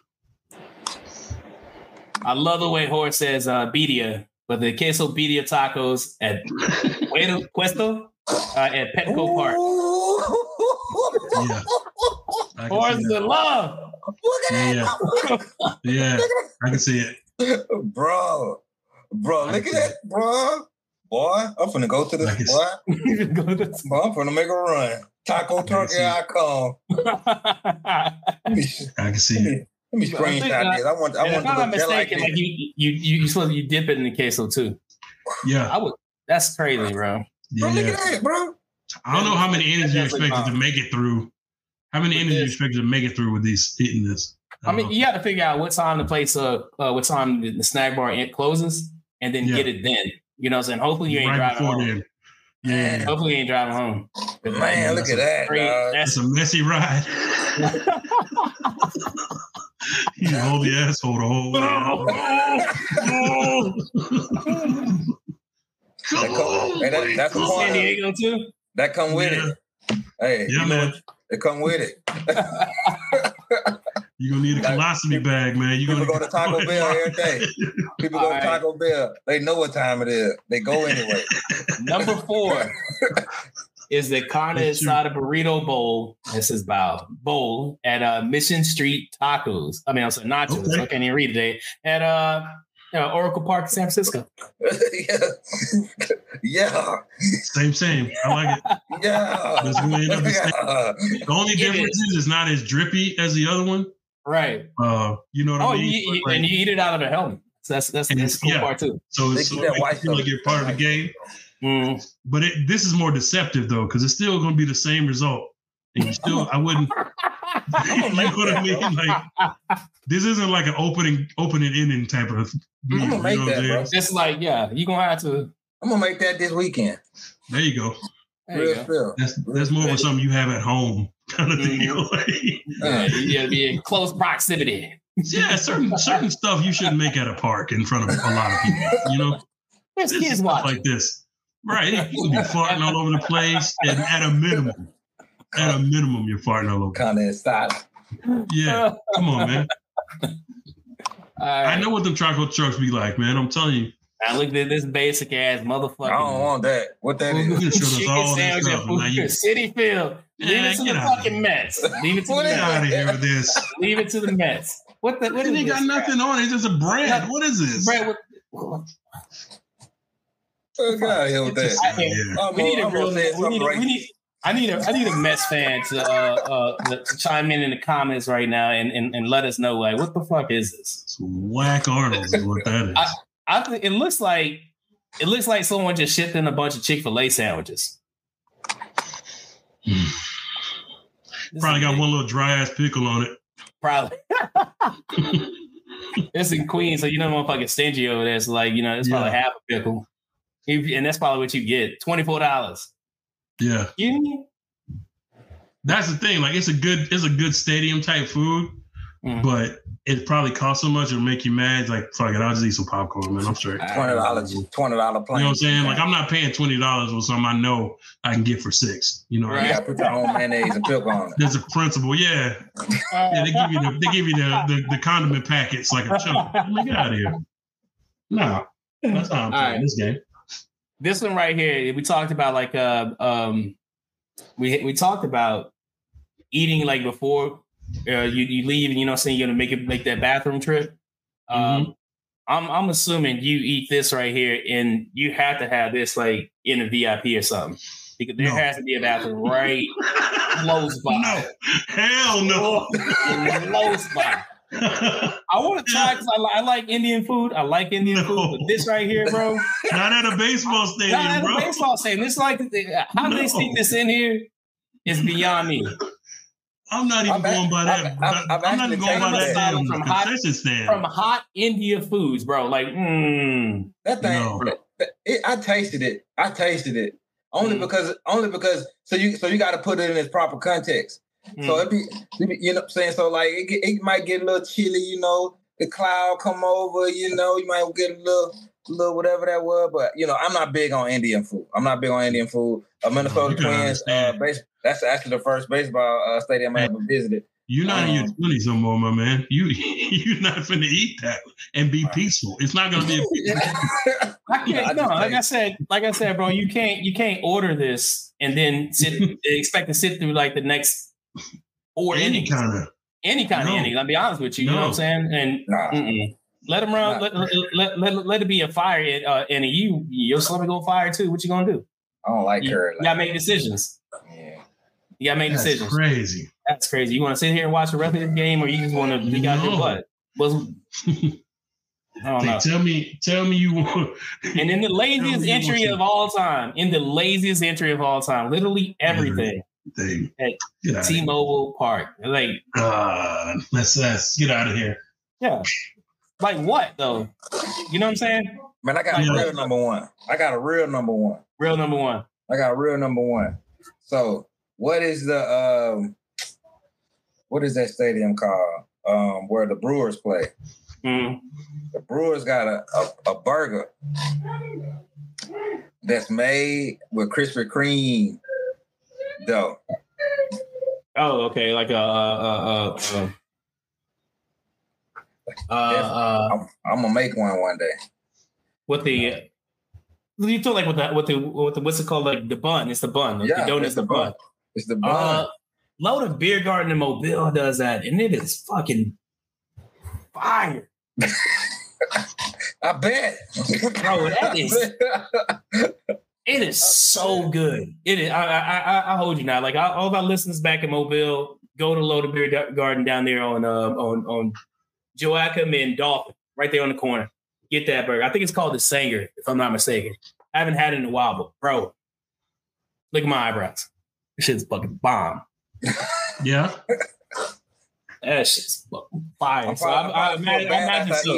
I love the way Horace says uh, birria, but the queso birria tacos at Puerto Puesto uh, at Petco Park. Yeah. I can Horace see is that. in love. Look at Yeah. that, Yeah, I can see it. bro. Bro, look at that, bro. Boy, I'm finna go to I this. can Boy, boy, I'm finna make a run. Taco turkey, I come. Let me, I can see let me, it. let me I think, screenshot uh, this. I want, I And want if to I'm not look just like mistaken, this. like you, you, you, you supposed to you dip it in the queso too. Yeah. I would. That's crazy, bro. Yeah, Bro, look yeah. at that, bro. I don't know how many innings you That's like expected to bomb. make it through. How many With innings you this. expected to make it through with these eating this? I mean, don't know. you have to figure out what time the place, uh, uh what time the, the snack bar it closes, and then Yeah. get it then. You know what I'm saying? Hopefully you ain't right driving before home. then. Yeah, yeah. Hopefully you ain't driving home. Man, look at that. Great. dog. It's That's a messy ride. You hold the asshole the whole way. That come, hey, that, that's a San part of it. Diego too. That come with Yeah. it. Hey, Yeah, you know, man. it come with it. You're gonna need a Like, colostomy bag, man. You're People gonna go to Taco Bell every day. People go All to right. Taco Bell. They know what time it is. They go anyway. Number four is the carne That's true. asada burrito bowl. This is bow bowl at uh, Mission Street Tacos. I mean, I'm sorry, nachos. Okay. I can't even read today. At uh, uh, Oracle Park, San Francisco. yeah. Yeah. Same, same. I like it. Yeah. That's gonna end up the same. Yeah. The only It difference is. is it's not as drippy as the other one. Right. Uh, you know what Oh, I you, mean? you- Like, and you eat it out of a helmet. So that's that's, And that's the it's- cool yeah. part too. so They it's keep so that it white makes you feel like stuff. you're part of the game. Mm. But it, this is more deceptive though, because it's still gonna be the same result. And you still, I wouldn't. You know what I mean? Like this isn't like an opening, opening ending type of. Deal, I'm gonna make you know what that, I'm bro. saying? It's like, yeah, you're gonna have to. I'm gonna make that this weekend. There you go. There you Real go. spill. That's that's more of something you have at home kind of thing. Mhm. Like, Yeah, you gotta be in close proximity. yeah, certain certain stuff you shouldn't make at a park in front of a lot of people. You know, There's This is kids stuff watching. like this, right? You be farting all over the place, and at a minimum, at a minimum, you're farting all over. Kind of inside. Yeah, come on, man. All right. I know what them taco trucks be like, man. I'm telling you. I looked at this basic ass motherfucker. I don't want that. What that You is? just showed us Chicken all this sandwich stuff, at and now you City Field. Leave Yeah, it to get the out of fucking here. Mets. Leave it to the What is get Mets. out of here with this. Leave it to the Mets. What the? What it is ain't this? got nothing on it. It's just a bread. Yeah. What is this? Bread with. Oh, God, hell with that. I, yeah. We need a real. We need. A, we need. I need a. I need a Mets fan to uh, uh to chime in in the comments right now and, and, and let us know like what the fuck is this? It's whack Arnold's is what that is. I, I think it looks like it looks like someone just shipped in a bunch of Chick-fil-A sandwiches. Probably got one little dry ass pickle on it. Probably. It's in Queens, so you know motherfucking stingy over there. So like, you know, it's probably yeah. half a pickle. And that's probably what you get. twenty-four dollars. Yeah. Yeah. That's the thing. Like it's a good, it's a good stadium type food, mm. but it probably costs so much it'll make you mad. It's like, fuck it, I'll just eat some popcorn, man. I'm straight. Twenty dollars, twenty dollar plane. You know what I'm saying? Like I'm not paying twenty dollars for something I know I can get for six. You know, right? You gotta put your own mayonnaise and pickle on it. There's a principle, yeah. Yeah, they give you the they give you the the, the condiment packets like a chunk. Like, get out of here. No, that's how I'm playing right. this game. This one right here, we talked about like uh um we we talked about eating like before uh, you you leave and you know what I'm saying you're gonna make it make that bathroom trip. Um mm-hmm. I'm I'm assuming you eat this right here and you have to have this like in a V I P or something. Because there no. has to be a bathroom right close by. No. Hell no. Close by. I want to try because I, li- I like Indian food. I like Indian no. food, but this right here, bro. Not at a baseball stadium, Not at bro. a baseball stadium. It's like how no. they sneak this in here is beyond me. I'm not even I've going by that. I've, I've I'm not even going by that damn from concession hot, stand. From hot India foods, bro. Like, mm. that thing. No. It, I tasted it. I tasted it only mm. because only because so you so you got to put it in its proper context. Mm. So it be, you know what I'm saying? So like it, it might get a little chilly, you know, the cloud come over, you know, you might get a little, little whatever that was. But, you know, I'm not big on Indian food. I'm not big on Indian food. Uh, Minnesota no, Twins, uh, base, that's actually the first baseball uh, stadium I ever visited. You're not um, in your twenties no more, my man. You, you're not finna eat that and be peaceful. It's not gonna be a I can't, no, like I said, like I said, bro, you can't you can't order this and then sit expect to sit through like the next Or any innings. kind of any kind no. of innings. I'll be honest with you. You no. know what I'm saying? And nah. let them run. Nah. Let, let, let, let it be a fire. Uh, and you, your stomach go fire too. What you gonna do? I don't like you, her. You gotta make decisions. Yeah. You gotta make That's decisions. Crazy. That's crazy. You want to sit here and watch the rest of this game, or you just want to leak out your butt? Was I don't know. Tell me, tell me you want. And in the laziest entry of all time, in the laziest entry of all time, literally everything. Thing. At T-Mobile Park. Like, uh, let's, let's get out of here. Yeah. Like what, though? You know what I'm saying? Man, I got like, a real number one. I got a real number one. Real number one. I got a real number one. So, what is the, um, what is that stadium called um, where the Brewers play? Mm. The Brewers got a, a, a burger that's made with Krispy Kreme dough. Oh, okay. Like a, uh, uh, uh, uh, uh I'm, I'm gonna make one one day. With the, you talk like with the, with the, with the, what's it called? Like the bun. It's the bun. Like yeah, the donut's it's the, the bun. bun. It's the bun. Uh, Load of Beer Garden in Mobile does that, and it is fucking fire. I bet, bro. That is. It is so good. It is. I I I hold you now. Like all of our listeners back in Mobile, go to Load of Beer Garden down there on uh, on on Joachim and Dolphin, right there on the corner. Get that burger. I think it's called the Sanger, if I'm not mistaken. I haven't had it in a while, but bro, look at my eyebrows. This shit's fucking bomb. Yeah. That shit's fucking fire. I'm so I, I, I imagine, I imagine so.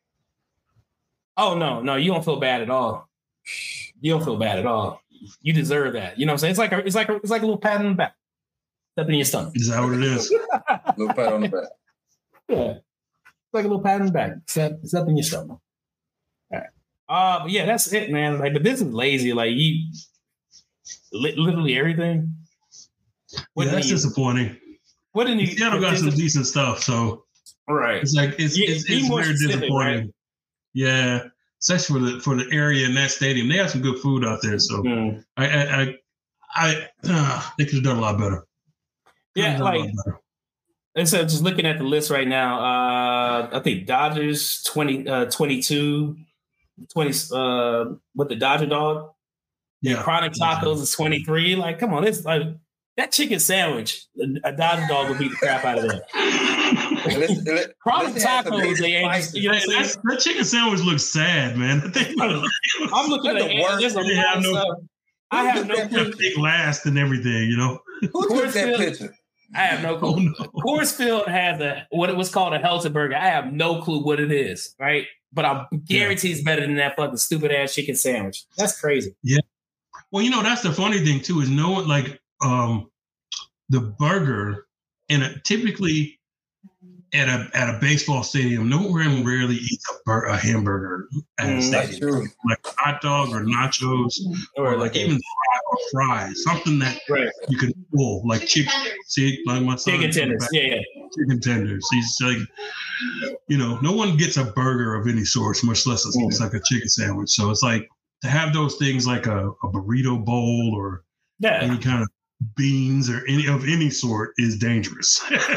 Oh no, no, you don't feel bad at all. You don't feel bad at all. You deserve that. You know what I'm saying? It's like a, it's like a, it's like a little pat on the back. Step in your stomach. Is that what it is? A little pat on the back. Yeah. It's like a little pat on the back. Step, step in your stomach. All right. Uh, but yeah, that's it, man. Like, but this is lazy. Like you, li- literally everything. What yeah, that's you, disappointing. What did you? Seattle got some decent stuff, so right. It's like it's yeah, it's, it's very disappointing. Right? Yeah, especially for the for the area in that stadium, they have some good food out there. So mm. I I I, I uh, they could have done a lot better. Yeah, like And so just looking at the list right now, uh, I think Dodgers twenty, uh, twenty-two, twenty, uh, with the Dodger dog. Yeah. Chronic Tacos is twenty-three. Like, come on, it's like that chicken sandwich, a Dodger dog would beat the crap out of that. Let's- let- Chronic let's have some Tacos, they ain't, spices. you know what I'm That's, saying? that chicken sandwich looks sad, man. I'm looking at That's the it. worst. There's a They lot have of no- stuff. I have no clue. Big last and everything, you know. Who took that Coors picture? I have no clue. Oh, no. Coors Field has a what it was called a Helterburger. I have no clue what it is, right? But I guarantee it's better than that fucking stupid ass chicken sandwich. That's crazy. Well, you know, that's the funny thing too, is no one like um the burger and a, typically at a at a baseball stadium, no one rarely eats a, bur- a hamburger at a Mm, That's stadium. true. Like a hot dog or nachos or like even fry, or fries, something that Right. you can pull, like chicken. See, like my son, Chicken tenders. Yeah, yeah. chicken tenders. He's like, you know, no one gets a burger of any sort, much less it's, it's like a chicken sandwich. So it's like to have those things like a, a burrito bowl or Yeah. any kind of beans or any of any sort is dangerous.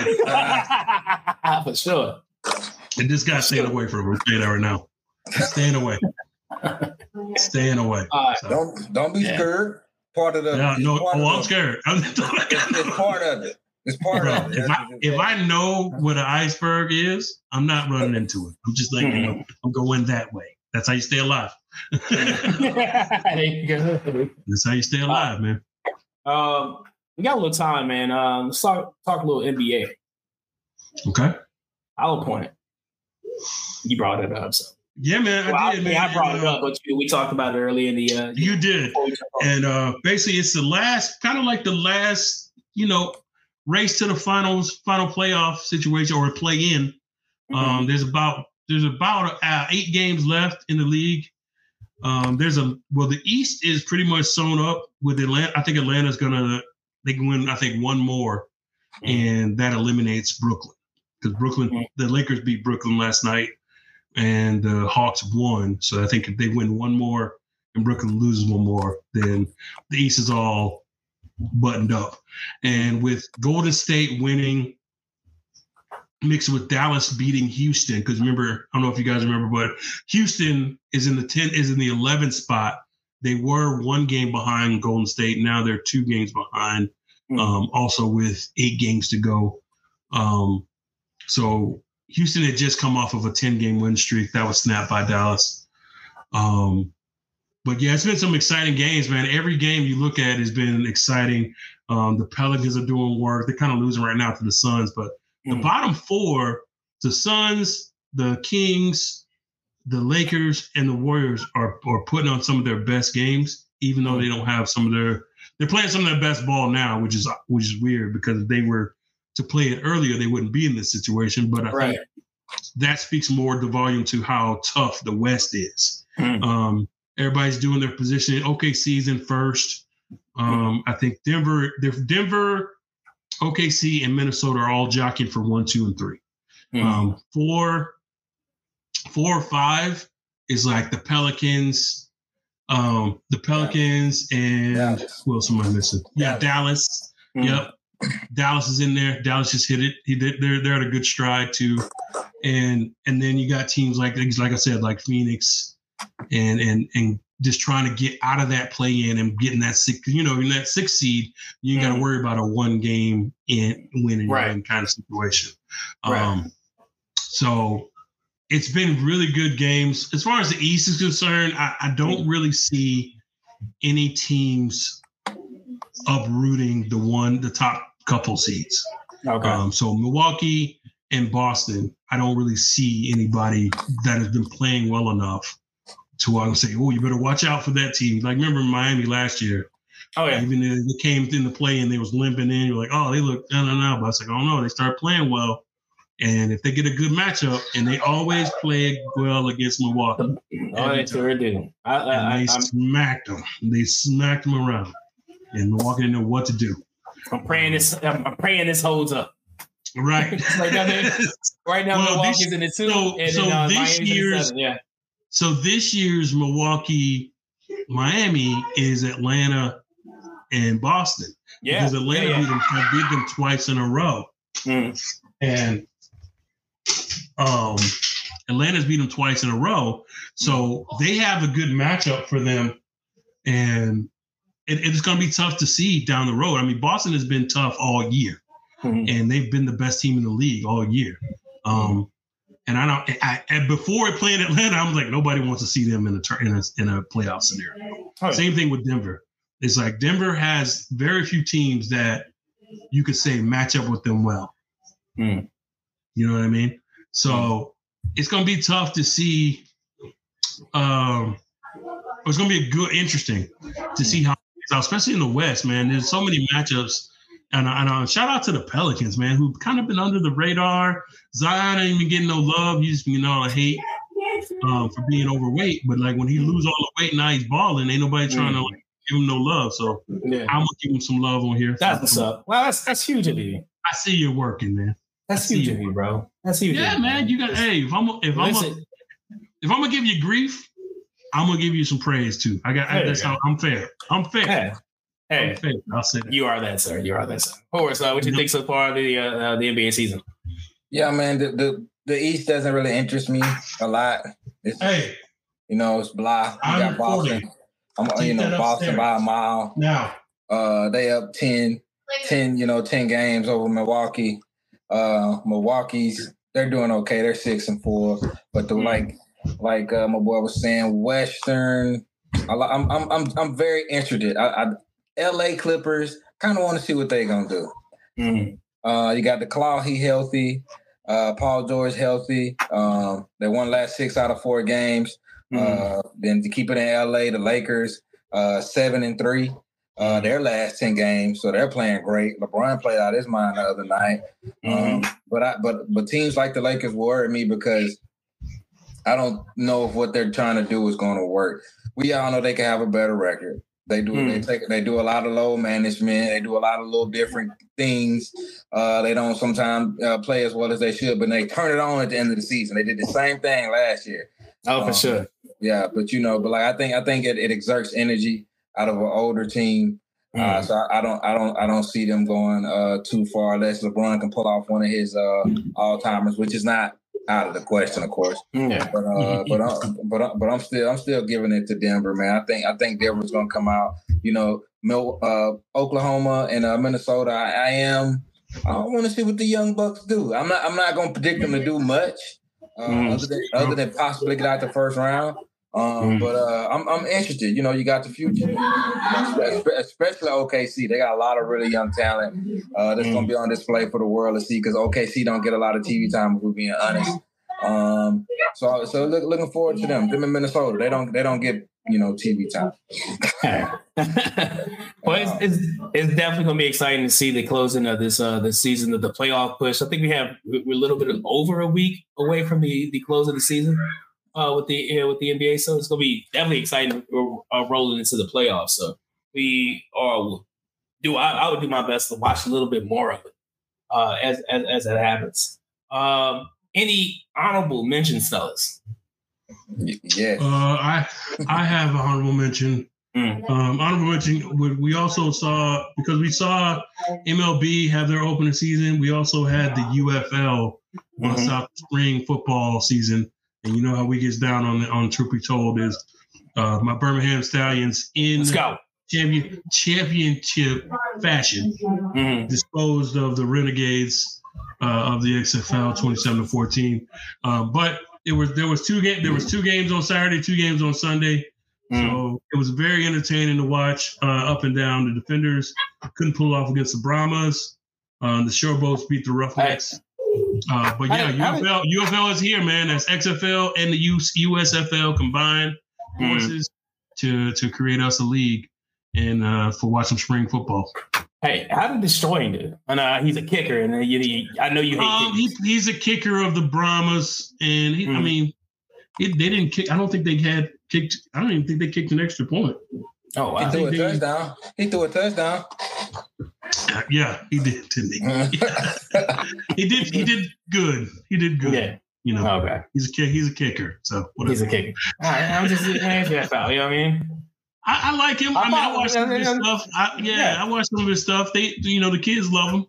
For sure. And this guy's staying away from it. We're saying that right now. Staying away. Staying away. All right. So, Don't don't be Yeah. scared. Part of the. yeah, no, part oh, of I'm the- scared. I'm It's, it's part of it. It's part Bro, of it. if I if I know what an iceberg is, I'm not running into it. I'm just like, you know, I'm going that way. That's how you stay alive. There you go. That's how you stay alive, man. Um, we got a little time, man. Um, let's talk, talk a little N B A. Okay. I'll point it. You brought it up, so. Yeah, man. Well, I I, did, mean, man. I brought it Uh, up, but you, we talked about it early in the. Uh, You did. before we took off. And uh, basically, it's the last, kind of like the last, you know, race to the finals, final playoff situation or play in. Um, Mhm. there's about there's about uh, eight games left in the league. Um, there's a well, the East is pretty much sewn up with Atlanta. I think Atlanta's gonna they can win. I think one more, Mhm. and that eliminates Brooklyn because Brooklyn, Mhm. the Lakers beat Brooklyn last night, and the Hawks won. So I think if they win one more and Brooklyn loses one more, then the East is all buttoned up. And with Golden State winning, mixed with Dallas beating Houston, because remember, I don't know if you guys remember, but Houston is in the ten is in the eleventh spot. They were one game behind Golden State. Now they're two games behind. Mhm. Um, also with eight games to go. Um, so Houston had just come off of a ten-game win streak that was snapped by Dallas. Um, but yeah, it's been some exciting games, man. Every game you look at has been exciting. Um, the Pelicans are doing work. They're kind of losing right now to the Suns, but the Mhm. bottom four, the Suns, the Kings, the Lakers, and the Warriors are, are putting on some of their best games, even though they don't have some of their they're playing some of their best ball now, which is which is weird because if they were to play it earlier, they wouldn't be in this situation. But I Right. think that speaks more the volume to how tough the West is. Mhm. Um, everybody's doing their position. O K C's in first. Um, I think Denver, Denver, O K C, and Minnesota are all jockeying for one, two, and three. Mhm. Um, four, four or five is like the Pelicans, um, the Pelicans, and Dallas. who else am I missing? Yeah, Dallas. Mhm. Yep. Dallas is in there. Dallas just hit it. He did. They're they're at a good stride too, and and then you got teams like like I said, like Phoenix, and and and just trying to get out of that play in and getting that six. You know, in that six seed, you ain't got to Mhm. worry about a one game in winning Right. kind of situation. Right. Um, so it's been really good games. As far as the East is concerned, I, I don't really see any teams uprooting the one, the top couple seeds. Okay. Um, so Milwaukee and Boston, I don't really see anybody that has been playing well enough to uh, say, oh, you better watch out for that team. Like, remember Miami last year? oh yeah. Even if they came in the play and they was limping in, you're like, oh, they look, no, no, no. But I was like, oh, no, they start playing well. And if they get a good matchup, and they always play well against Milwaukee, Oh, they sure do. I, and I, they I, I'm, smacked them. They smacked them around. And Milwaukee didn't know what to do. I'm praying this. I'm, I'm praying this holds up. Right. Like, I mean, right now, Well, Milwaukee's this- in the two, so- and so then uh, this Miami's in the year's- seven. Yeah. So this year's Milwaukee, Miami is Atlanta and Boston. Yeah. Because Atlanta yeah, beat, them, beat them twice in a row. yeah. Mm. and um, Atlanta's beat them twice in a row. So they have a good matchup for them, and it, it's going to be tough to see down the road. I mean, Boston has been tough all year, mm-hmm. and they've been the best team in the league all year. Um, and I don't. I, I, before playing Atlanta, I was like, nobody wants to see them in a in a, in a playoff scenario. Oh, yeah. Same thing with Denver. It's like Denver has very few teams that you could say match up with them well. Mm. You know what I mean? So mm. it's going to be tough to see. Um, it's going to be a good, interesting to see how, especially in the West, man. There's so many matchups. And, and uh, shout out to the Pelicans, man, who've kind of been under the radar. Zion ain't even getting no love. He's, you know, hate um, for being overweight. But, like, when he lose all the weight, now he's balling. Ain't nobody trying mm. to, like, give him no love. So yeah. I'm going to give him some love on here. That's what's up. Well, that's that's huge of you. I see you working, man. That's huge of you, bro. That's huge. Yeah, man. You got, hey, if I'm if I'm a, if I'm going to give you grief, I'm going to give you some praise, too. I got, I, that's how I'm fair. I'm fair. Hey. Hey, I'm fair. I'll say that. You are that, sir. You are that, sir. Horace, uh, what you think so far of the uh, uh, the N B A season? Yeah, man, the, the the East doesn't really interest me a lot. It's, hey, you know, it's blah. You I'm got Boston. I'm, you know, Boston upstairs. By a mile. Now, uh, they up ten, ten, you know, ten games over Milwaukee. Uh, Milwaukee's they're doing okay. They're six and four, but the mm. like, like uh, my boy was saying, Western. I, I'm I'm I'm I'm very interested. I, I L A Clippers, kind of want to see what they're going to do. Mm-hmm. Uh, you got the Claw, he healthy. Uh, Paul George healthy. Um, they won last six out of four games. Mm-hmm. Uh, then to keep it in L A, the Lakers, uh, seven and three. Uh, their last ten games, so they're playing great. LeBron played out his mind the other night. Mm-hmm. Um, but I, but but teams like the Lakers worry me because I don't know if what they're trying to do is going to work. We all know they can have a better record. They do. Mm. They take. They do a lot of load management. They do a lot of little different things. Uh, they don't sometimes uh, play as well as they should, but they turn it on at the end of the season. They did the same thing last year. Oh, for um, sure. Yeah, but you know, but like I think, I think it, it exerts energy out of an older team. Mm. Uh, so I, I don't, I don't, I don't see them going uh, too far unless LeBron can pull off one of his uh, all timers, which is not out of the question, of course. Yeah. But uh, but I'm, but I'm, but I'm still I'm still giving it to Denver, man. I think I think Denver's gonna come out. You know, Mil, uh, Oklahoma and uh, Minnesota. I, I am. I want to see what the Young Bucks do. I'm not. I'm not gonna predict them to do much, uh, mm. other than other than possibly get out the first round. Um, mm. But uh, I'm I'm interested. You know, you got the future, especially O K C. They got a lot of really young talent uh, that's mm. gonna be on display for the world to see. Because O K C don't get a lot of T V time, if we're being honest. Um, so so look, looking forward to them. Them in Minnesota, they don't they don't get you know T V time. Well, it's, it's it's definitely gonna be exciting to see the closing of this uh this season of the playoff push. I think we have we're a little bit of over a week away from the the close of the season. Uh, with the uh, with the N B A, so it's gonna be definitely exciting uh, rolling into the playoffs. So we are do I, I would do my best to watch a little bit more of it uh, as as as it happens. Um, any honorable mentions, fellas? Yeah, uh, I I have an honorable mention. Mm. Um, honorable mention. We also saw because we saw M L B have their opening season. We also had the U F L mm-hmm. on South Spring football season. And you know how we gets down on the, on Truth Be Told is uh, my Birmingham Stallions in champion, championship fashion mm-hmm. disposed of the Renegades uh, of the X F L twenty-seven to fourteen. Um, but it was there was two games there was two games on Saturday, two games on Sunday. Mm-hmm. So it was very entertaining to watch uh, up and down. The defenders couldn't pull off against the Brahmas. Uh, the Showboats beat the Roughnecks. Uh, but yeah, U F L, U F L is here, man. That's X F L and the U S F L combined forces mm. to to create us a league and uh, for watching spring football. Hey, how did Destroying do? And uh, he's a kicker, and uh, you, you, I know you hate. Um, he, he's a kicker of the Brahmas, and he, mm. I mean, it, they didn't kick. I don't think they had kicked. I don't even think they kicked an extra point. Oh, wow. He threw a they, touchdown. He threw a touchdown. Yeah, he did, didn't he? he did. He did good. He did good. Yeah. You know, okay. He's a he's a kicker. So whatever. He's a kicker. All right, I'm just an F L. You know what I mean? I, I like him. I, I mean, I watch some of his stuff. I, yeah, yeah, I watch some of his stuff. They, you know, the kids love him.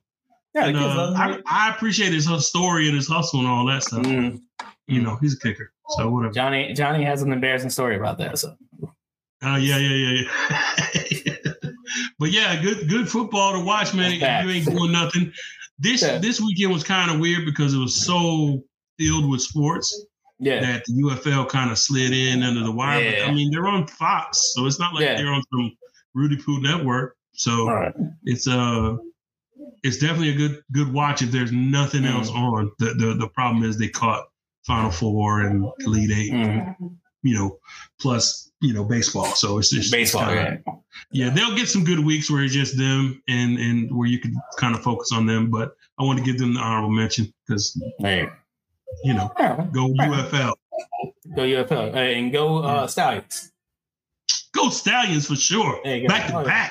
Yeah, and, uh, I, I appreciate his story and his hustle and all that stuff. Mm. You know, he's a kicker. So whatever. Johnny Johnny has an embarrassing story about that. So. Oh uh, yeah, yeah, yeah, yeah. But yeah, good good football to watch, man. If you ain't doing nothing. This yeah. this weekend was kind of weird because it was so filled with sports. Yeah. That the U F L kind of slid in under the wire. Yeah. But, I mean, they're on Fox, so it's not like yeah. they're on some Rudy Poo network. So right. it's uh it's definitely a good good watch if there's nothing mm. else on. The, the the problem is they caught Final Four and Elite Eight, mm. you know, plus you know baseball. So it's just baseball. It's kinda, yeah. yeah, they'll get some good weeks where it's just them and and where you can kind of focus on them. But I want to give them the honorable mention because. Hey. You know, go U F L. Go U F L. And go uh, Stallions. Go Stallions for sure. Back to back.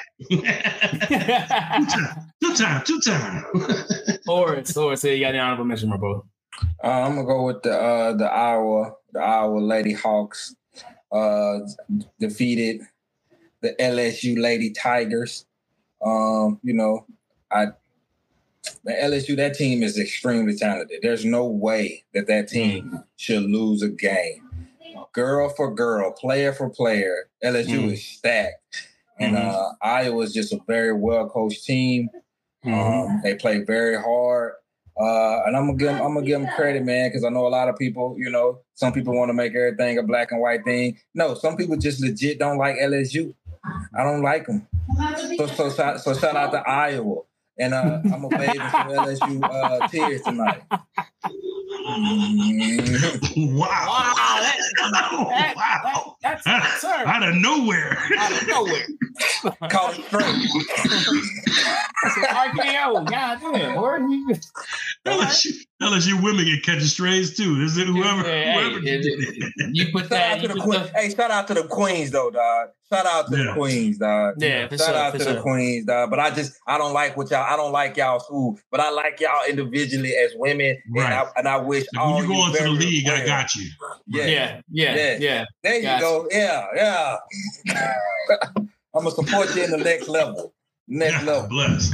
Two time, two time. Horace, Horace, you got the honorable mention, my bro. Uh, I'm going to go with the uh, the Iowa, the Iowa Lady Hawks. Uh, defeated the L S U Lady Tigers. Um, you know, I... The L S U, that team is extremely talented. There's no way that that team should lose a game. Girl for girl, player for player, L S U mm. is stacked. And mm-hmm. uh, Iowa is just a very well-coached team. Mm-hmm. Um, they play very hard. Uh, and I'm gonna give them, I'm gonna give them credit, man, because I know a lot of people, you know, some people want to make everything a black and white thing. No, some people just legit don't like L S U. I don't like them. So, so, so, so shout out to Iowa. And uh, I'm going to bathe in some L S U uh, tears tonight. Mm. Wow. Wow. That, that, wow. That, that's absurd. Out of nowhere. Out of nowhere. Call it straight. That's an R K O. God damn. Where are you? L S U, L S U women get catching strays too. Is it whoever? Yeah, whoever hey, it, you put shout that. Out to the queen. The, hey, shout out to the queens though, dog. Shout out to yeah. the queens, dog. Yeah, shout sure, out to sure. the queens, dog. But I just I don't like what y'all. I don't like y'all school. But I like y'all individually as women, right. and I and I wish so all when you go you into the league, well. I got you. Yeah, yeah, yeah. yeah. yeah. There got you go. You. Yeah, yeah. I'm gonna support you in the next level. Next yeah, level. Bless.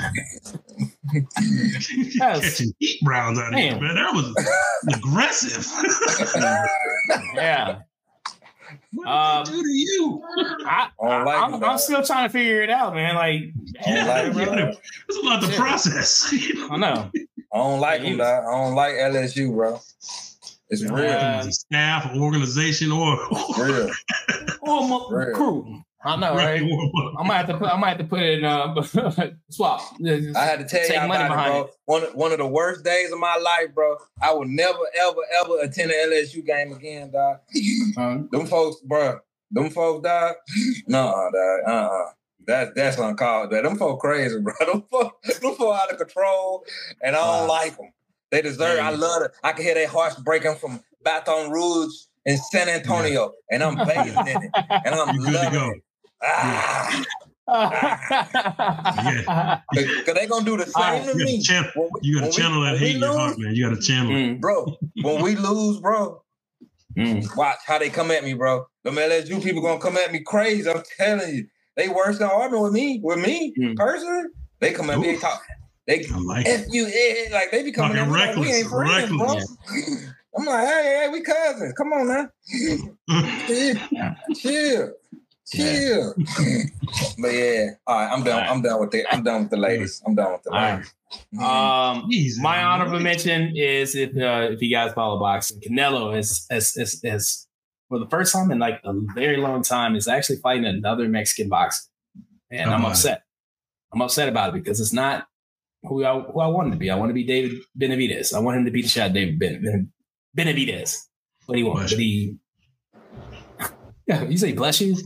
Catching heat rounds out here, man. That was aggressive. Yeah. What did um, they do to you? I, I, like I'm, I'm still trying to figure it out, man. Like, yeah, like yeah, it's a lot to process. I know. I don't like them, dog. I don't like L S U, bro. It's real. Uh, staff, organization, or real. Or my real. Crew. I know, right? I might have to put. I might have to put it in uh, swap. Just I had to tell you about it, bro. It. One one of the worst days of my life, bro. I will never, ever, ever attend an L S U game again, dog. Um, them folks, bro. Them folks, dog. No, dog. Uh, uh That's that's uncalled. That them folks crazy, bro. Them folks, them folks out of control, and I don't wow. like them. They deserve. I love it. I can hear their hearts breaking from Baton Rouge in San Antonio, yeah. and I'm bathing in it, and I'm loving it. Ah. yeah. Cause they gonna do the same to me. Channel, we, you gotta channel we, that hate in your heart, man. You gotta channel mm. bro. When we lose, bro, mm. watch how they come at me, bro. Them L S U people gonna come at me crazy. I'm telling you, they worse than arguing with me. With me, mm. personally, they come at Ooh. me. They talk. They like F you, eh, like they be coming at me like we ain't friends, bro. I'm like, hey, hey, we cousins. Come on now, chill. chill. Chill. But yeah, all right, I'm done. Right. I'm done with the I'm done with the ladies. I'm done with the ladies. Right. Um Easy, my man. Honorable mention is if uh, if you guys follow boxing, Canelo is is, is is for the first time in like a very long time is actually fighting another Mexican boxer. And oh, I'm upset. Man. I'm upset about it because it's not who I who I wanted to be. I want to be David Benavidez. I want him to beat the shot David Ben, Benavidez. But he won't. But he Yeah, you say bless you?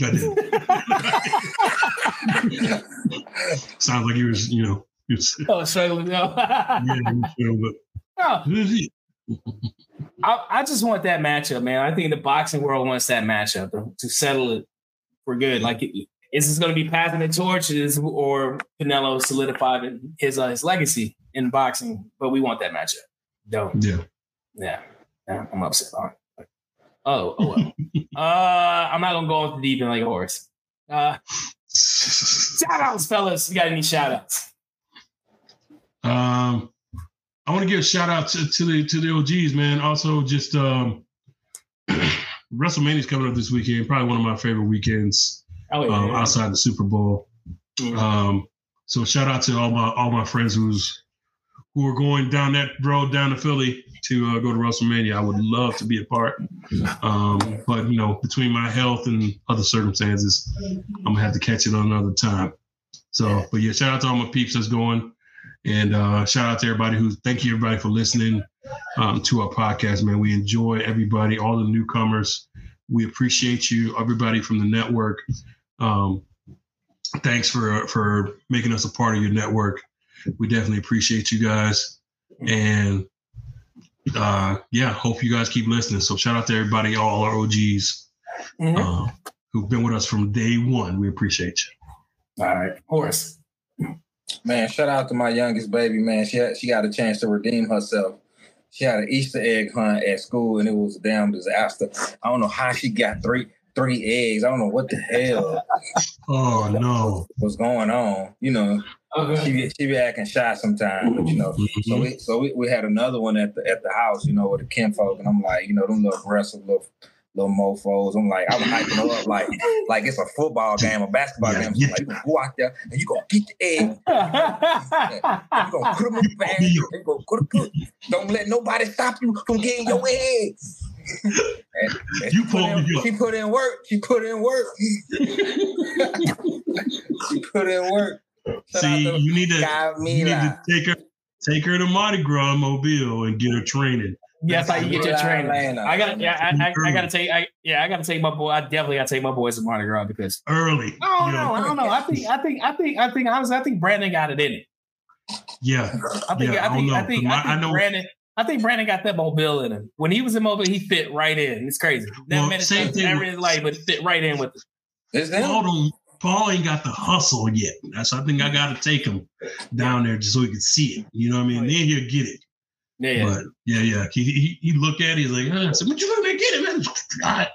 Sounds like he was, you know. He was, oh, struggling. No. yeah, he was, but who is he? I, I just want that matchup, man. I think the boxing world wants that matchup to settle it for good. Like, is this going to be passing the torch, or Canelo solidified his uh, his legacy in boxing? But we want that matchup. Don't. Yeah. Yeah. yeah. I'm upset on it. Oh, oh well. uh, I'm not gonna go off the deep end like a horse. Uh, shout outs, fellas. You got any shout outs? Um, I want to give a shout out to, to the to the O Gs, man. Also, just um, WrestleMania's coming up this weekend. Probably one of my favorite weekends oh, yeah, um, yeah. outside the Super Bowl. Mm-hmm. Um, so shout out to all my all my friends who's who are going down that road down to Philly to uh, go to WrestleMania. I would love to be a part, um, but you know, between my health and other circumstances, I'm gonna have to catch it on another time. So, but yeah, shout out to all my peeps that's going. And uh, shout out to everybody who, thank you everybody for listening um, to our podcast, man. We enjoy everybody, all the newcomers. We appreciate you, everybody from the network. Um, thanks for for making us a part of your network. We definitely appreciate you guys. And uh, yeah, hope you guys keep listening. So shout out to everybody, all our O Gs mm-hmm. uh, who've been with us from day one. We appreciate you. All right, Horace. Man, shout out to my youngest baby, man. She had, she got a chance to redeem herself. She had an Easter egg hunt at school, and it was a damn disaster. I don't know how she got three three eggs. I don't know what the hell. Oh no, what's going on? You know, okay. she be, she be acting shy sometimes, but you know. Mm-hmm. So we so we, we had another one at the at the house, you know, with the kinfolk, and I'm like, you know, them little aggressive little. Little mofos. I'm like, I'm hyping her up like, like it's a football game, a basketball yeah, game. So yeah. Like, you gonna go out there and you gonna get the egg. You gonna put them in the bag. You gonna put them. Don't let nobody stop you from getting your eggs. And, and you she, put in, she put in work. She put in work. She put in work. Shout See, you need to, you need to take her, take her to Mardi Gras Mobile and get her training. Yeah, that's how you get your training. I got, yeah, I, I, I got to take, I, yeah, I got to take my boy. I definitely got to take my boys to Mardi Gras because early. Oh no, I don't know. I think, I think, I think, I think, honestly, I think Brandon got it in it. Yeah, I think, yeah, I think, I, I think, I think I know. Brandon. I think Brandon got that Mobile in him. When he was in Mobile, he fit right in. It's crazy. That well, minute same thing with his life, but fit right in with it. Paul, don't, Paul ain't got the hustle yet. That's I think I got to take him down there just so he can see it. You know what I mean? Oh, yeah. Then he'll get it. Yeah, yeah, but yeah, yeah. He he, he looked at it. He's like, oh. I said, "What you gonna get it, man?"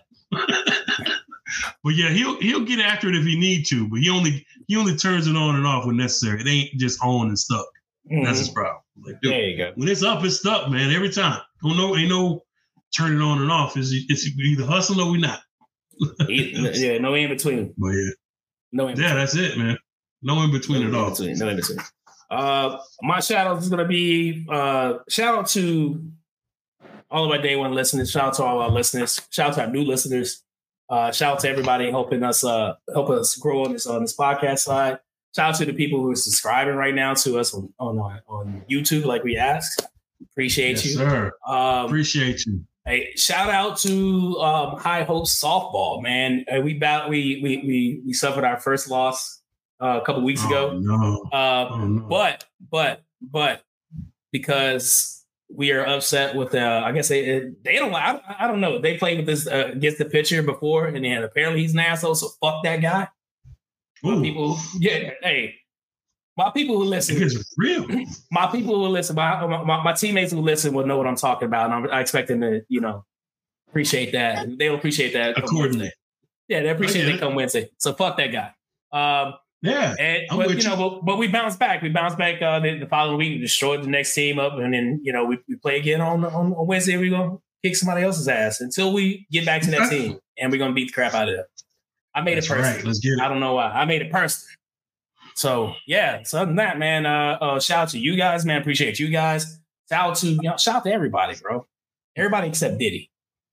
But yeah, he'll he'll get after it if he need to. But he only he only turns it on and off when necessary. It ain't just on and stuck. Mm-hmm. That's his problem. Like, dude, there you go. When it's up, it's stuck, man. Every time. Don't know. Ain't no turn it on and off. It's it's either hustle or we not. Yeah, no in between. But yeah, no in between. Yeah, that's it, man. No in between no at all. In between. No in between. Uh, my shout out is going to be uh, shout out to all of our day one listeners. Shout out to all our listeners. Shout out to our new listeners. Uh, shout out to everybody helping us uh, help us grow on this on this podcast side. Shout out to the people who are subscribing right now to us on on, on YouTube, like we asked. Appreciate yes, you, sir. Um, Appreciate you. Hey, shout out to um, High Hopes softball, man. Uh, we bat- we we we we suffered our first loss. Uh, a couple weeks oh, ago, no. Uh, oh, no. but but but because we are upset with, uh, I guess they they don't I, I don't know they played with this uh, against the pitcher before, and then apparently he's an asshole. So fuck that guy. My people, yeah, hey, my people who listen, it's real. My people who listen, my, my my teammates who listen will know what I'm talking about, and I'm, I expect them to, you know, appreciate that. They'll appreciate that. Accordingly, yeah, they appreciate it come Wednesday. So fuck that guy. Um, Yeah, and, but you know, but, but we bounced back. We bounced back uh, the, the following week. We destroyed the next team up, and then you know we, we play again on, on on Wednesday. We're gonna kick somebody else's ass until we get back to that team, and we're gonna beat the crap out of them. I made That's it personal. Right. Let's get it. I don't know why. I made it personal. So yeah. So other than that, man, uh, uh, shout out to you guys, man. Appreciate you guys. Shout out to you know, shout out to everybody, bro. Everybody except Diddy.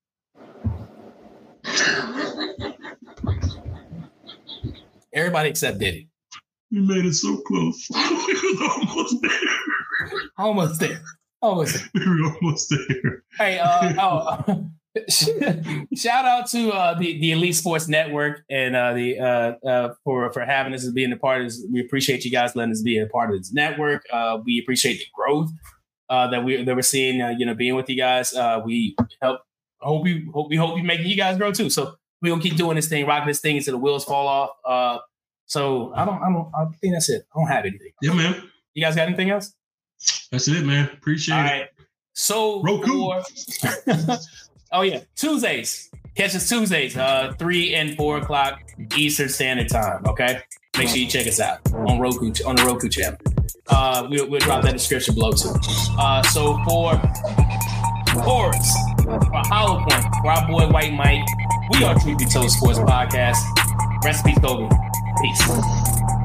Everybody except Diddy. We made it so close. We were almost there. Almost there. Almost there. We were almost there. Hey, uh, oh, shout out to uh, the, the Elite Sports Network and uh, the uh, uh, for for having us and being a part of this. We appreciate you guys letting us be a part of this network. Uh, we appreciate the growth uh, that we that we're seeing. Uh, you know, being with you guys. Uh, we help. Hope we hope we hope you making you guys grow too. So we're gonna keep doing this thing, rocking this thing until the wheels fall off. Uh, So I don't, I don't, I think that's it. I don't have anything. Yeah, man. You guys got anything else? That's it, man. Appreciate All it. right. So Roku. For, oh yeah, Tuesdays. Catch us Tuesdays, uh, three and four o'clock Eastern Standard Time. Okay. make sure you check us out on Roku on the Roku channel. Uh, we'll, we'll drop that description below too. Uh, so for Horus, for Hollow Point, for our boy White Mike, we are Truth Be Told Sports Podcast. Rest in peace, Kobe. Peace.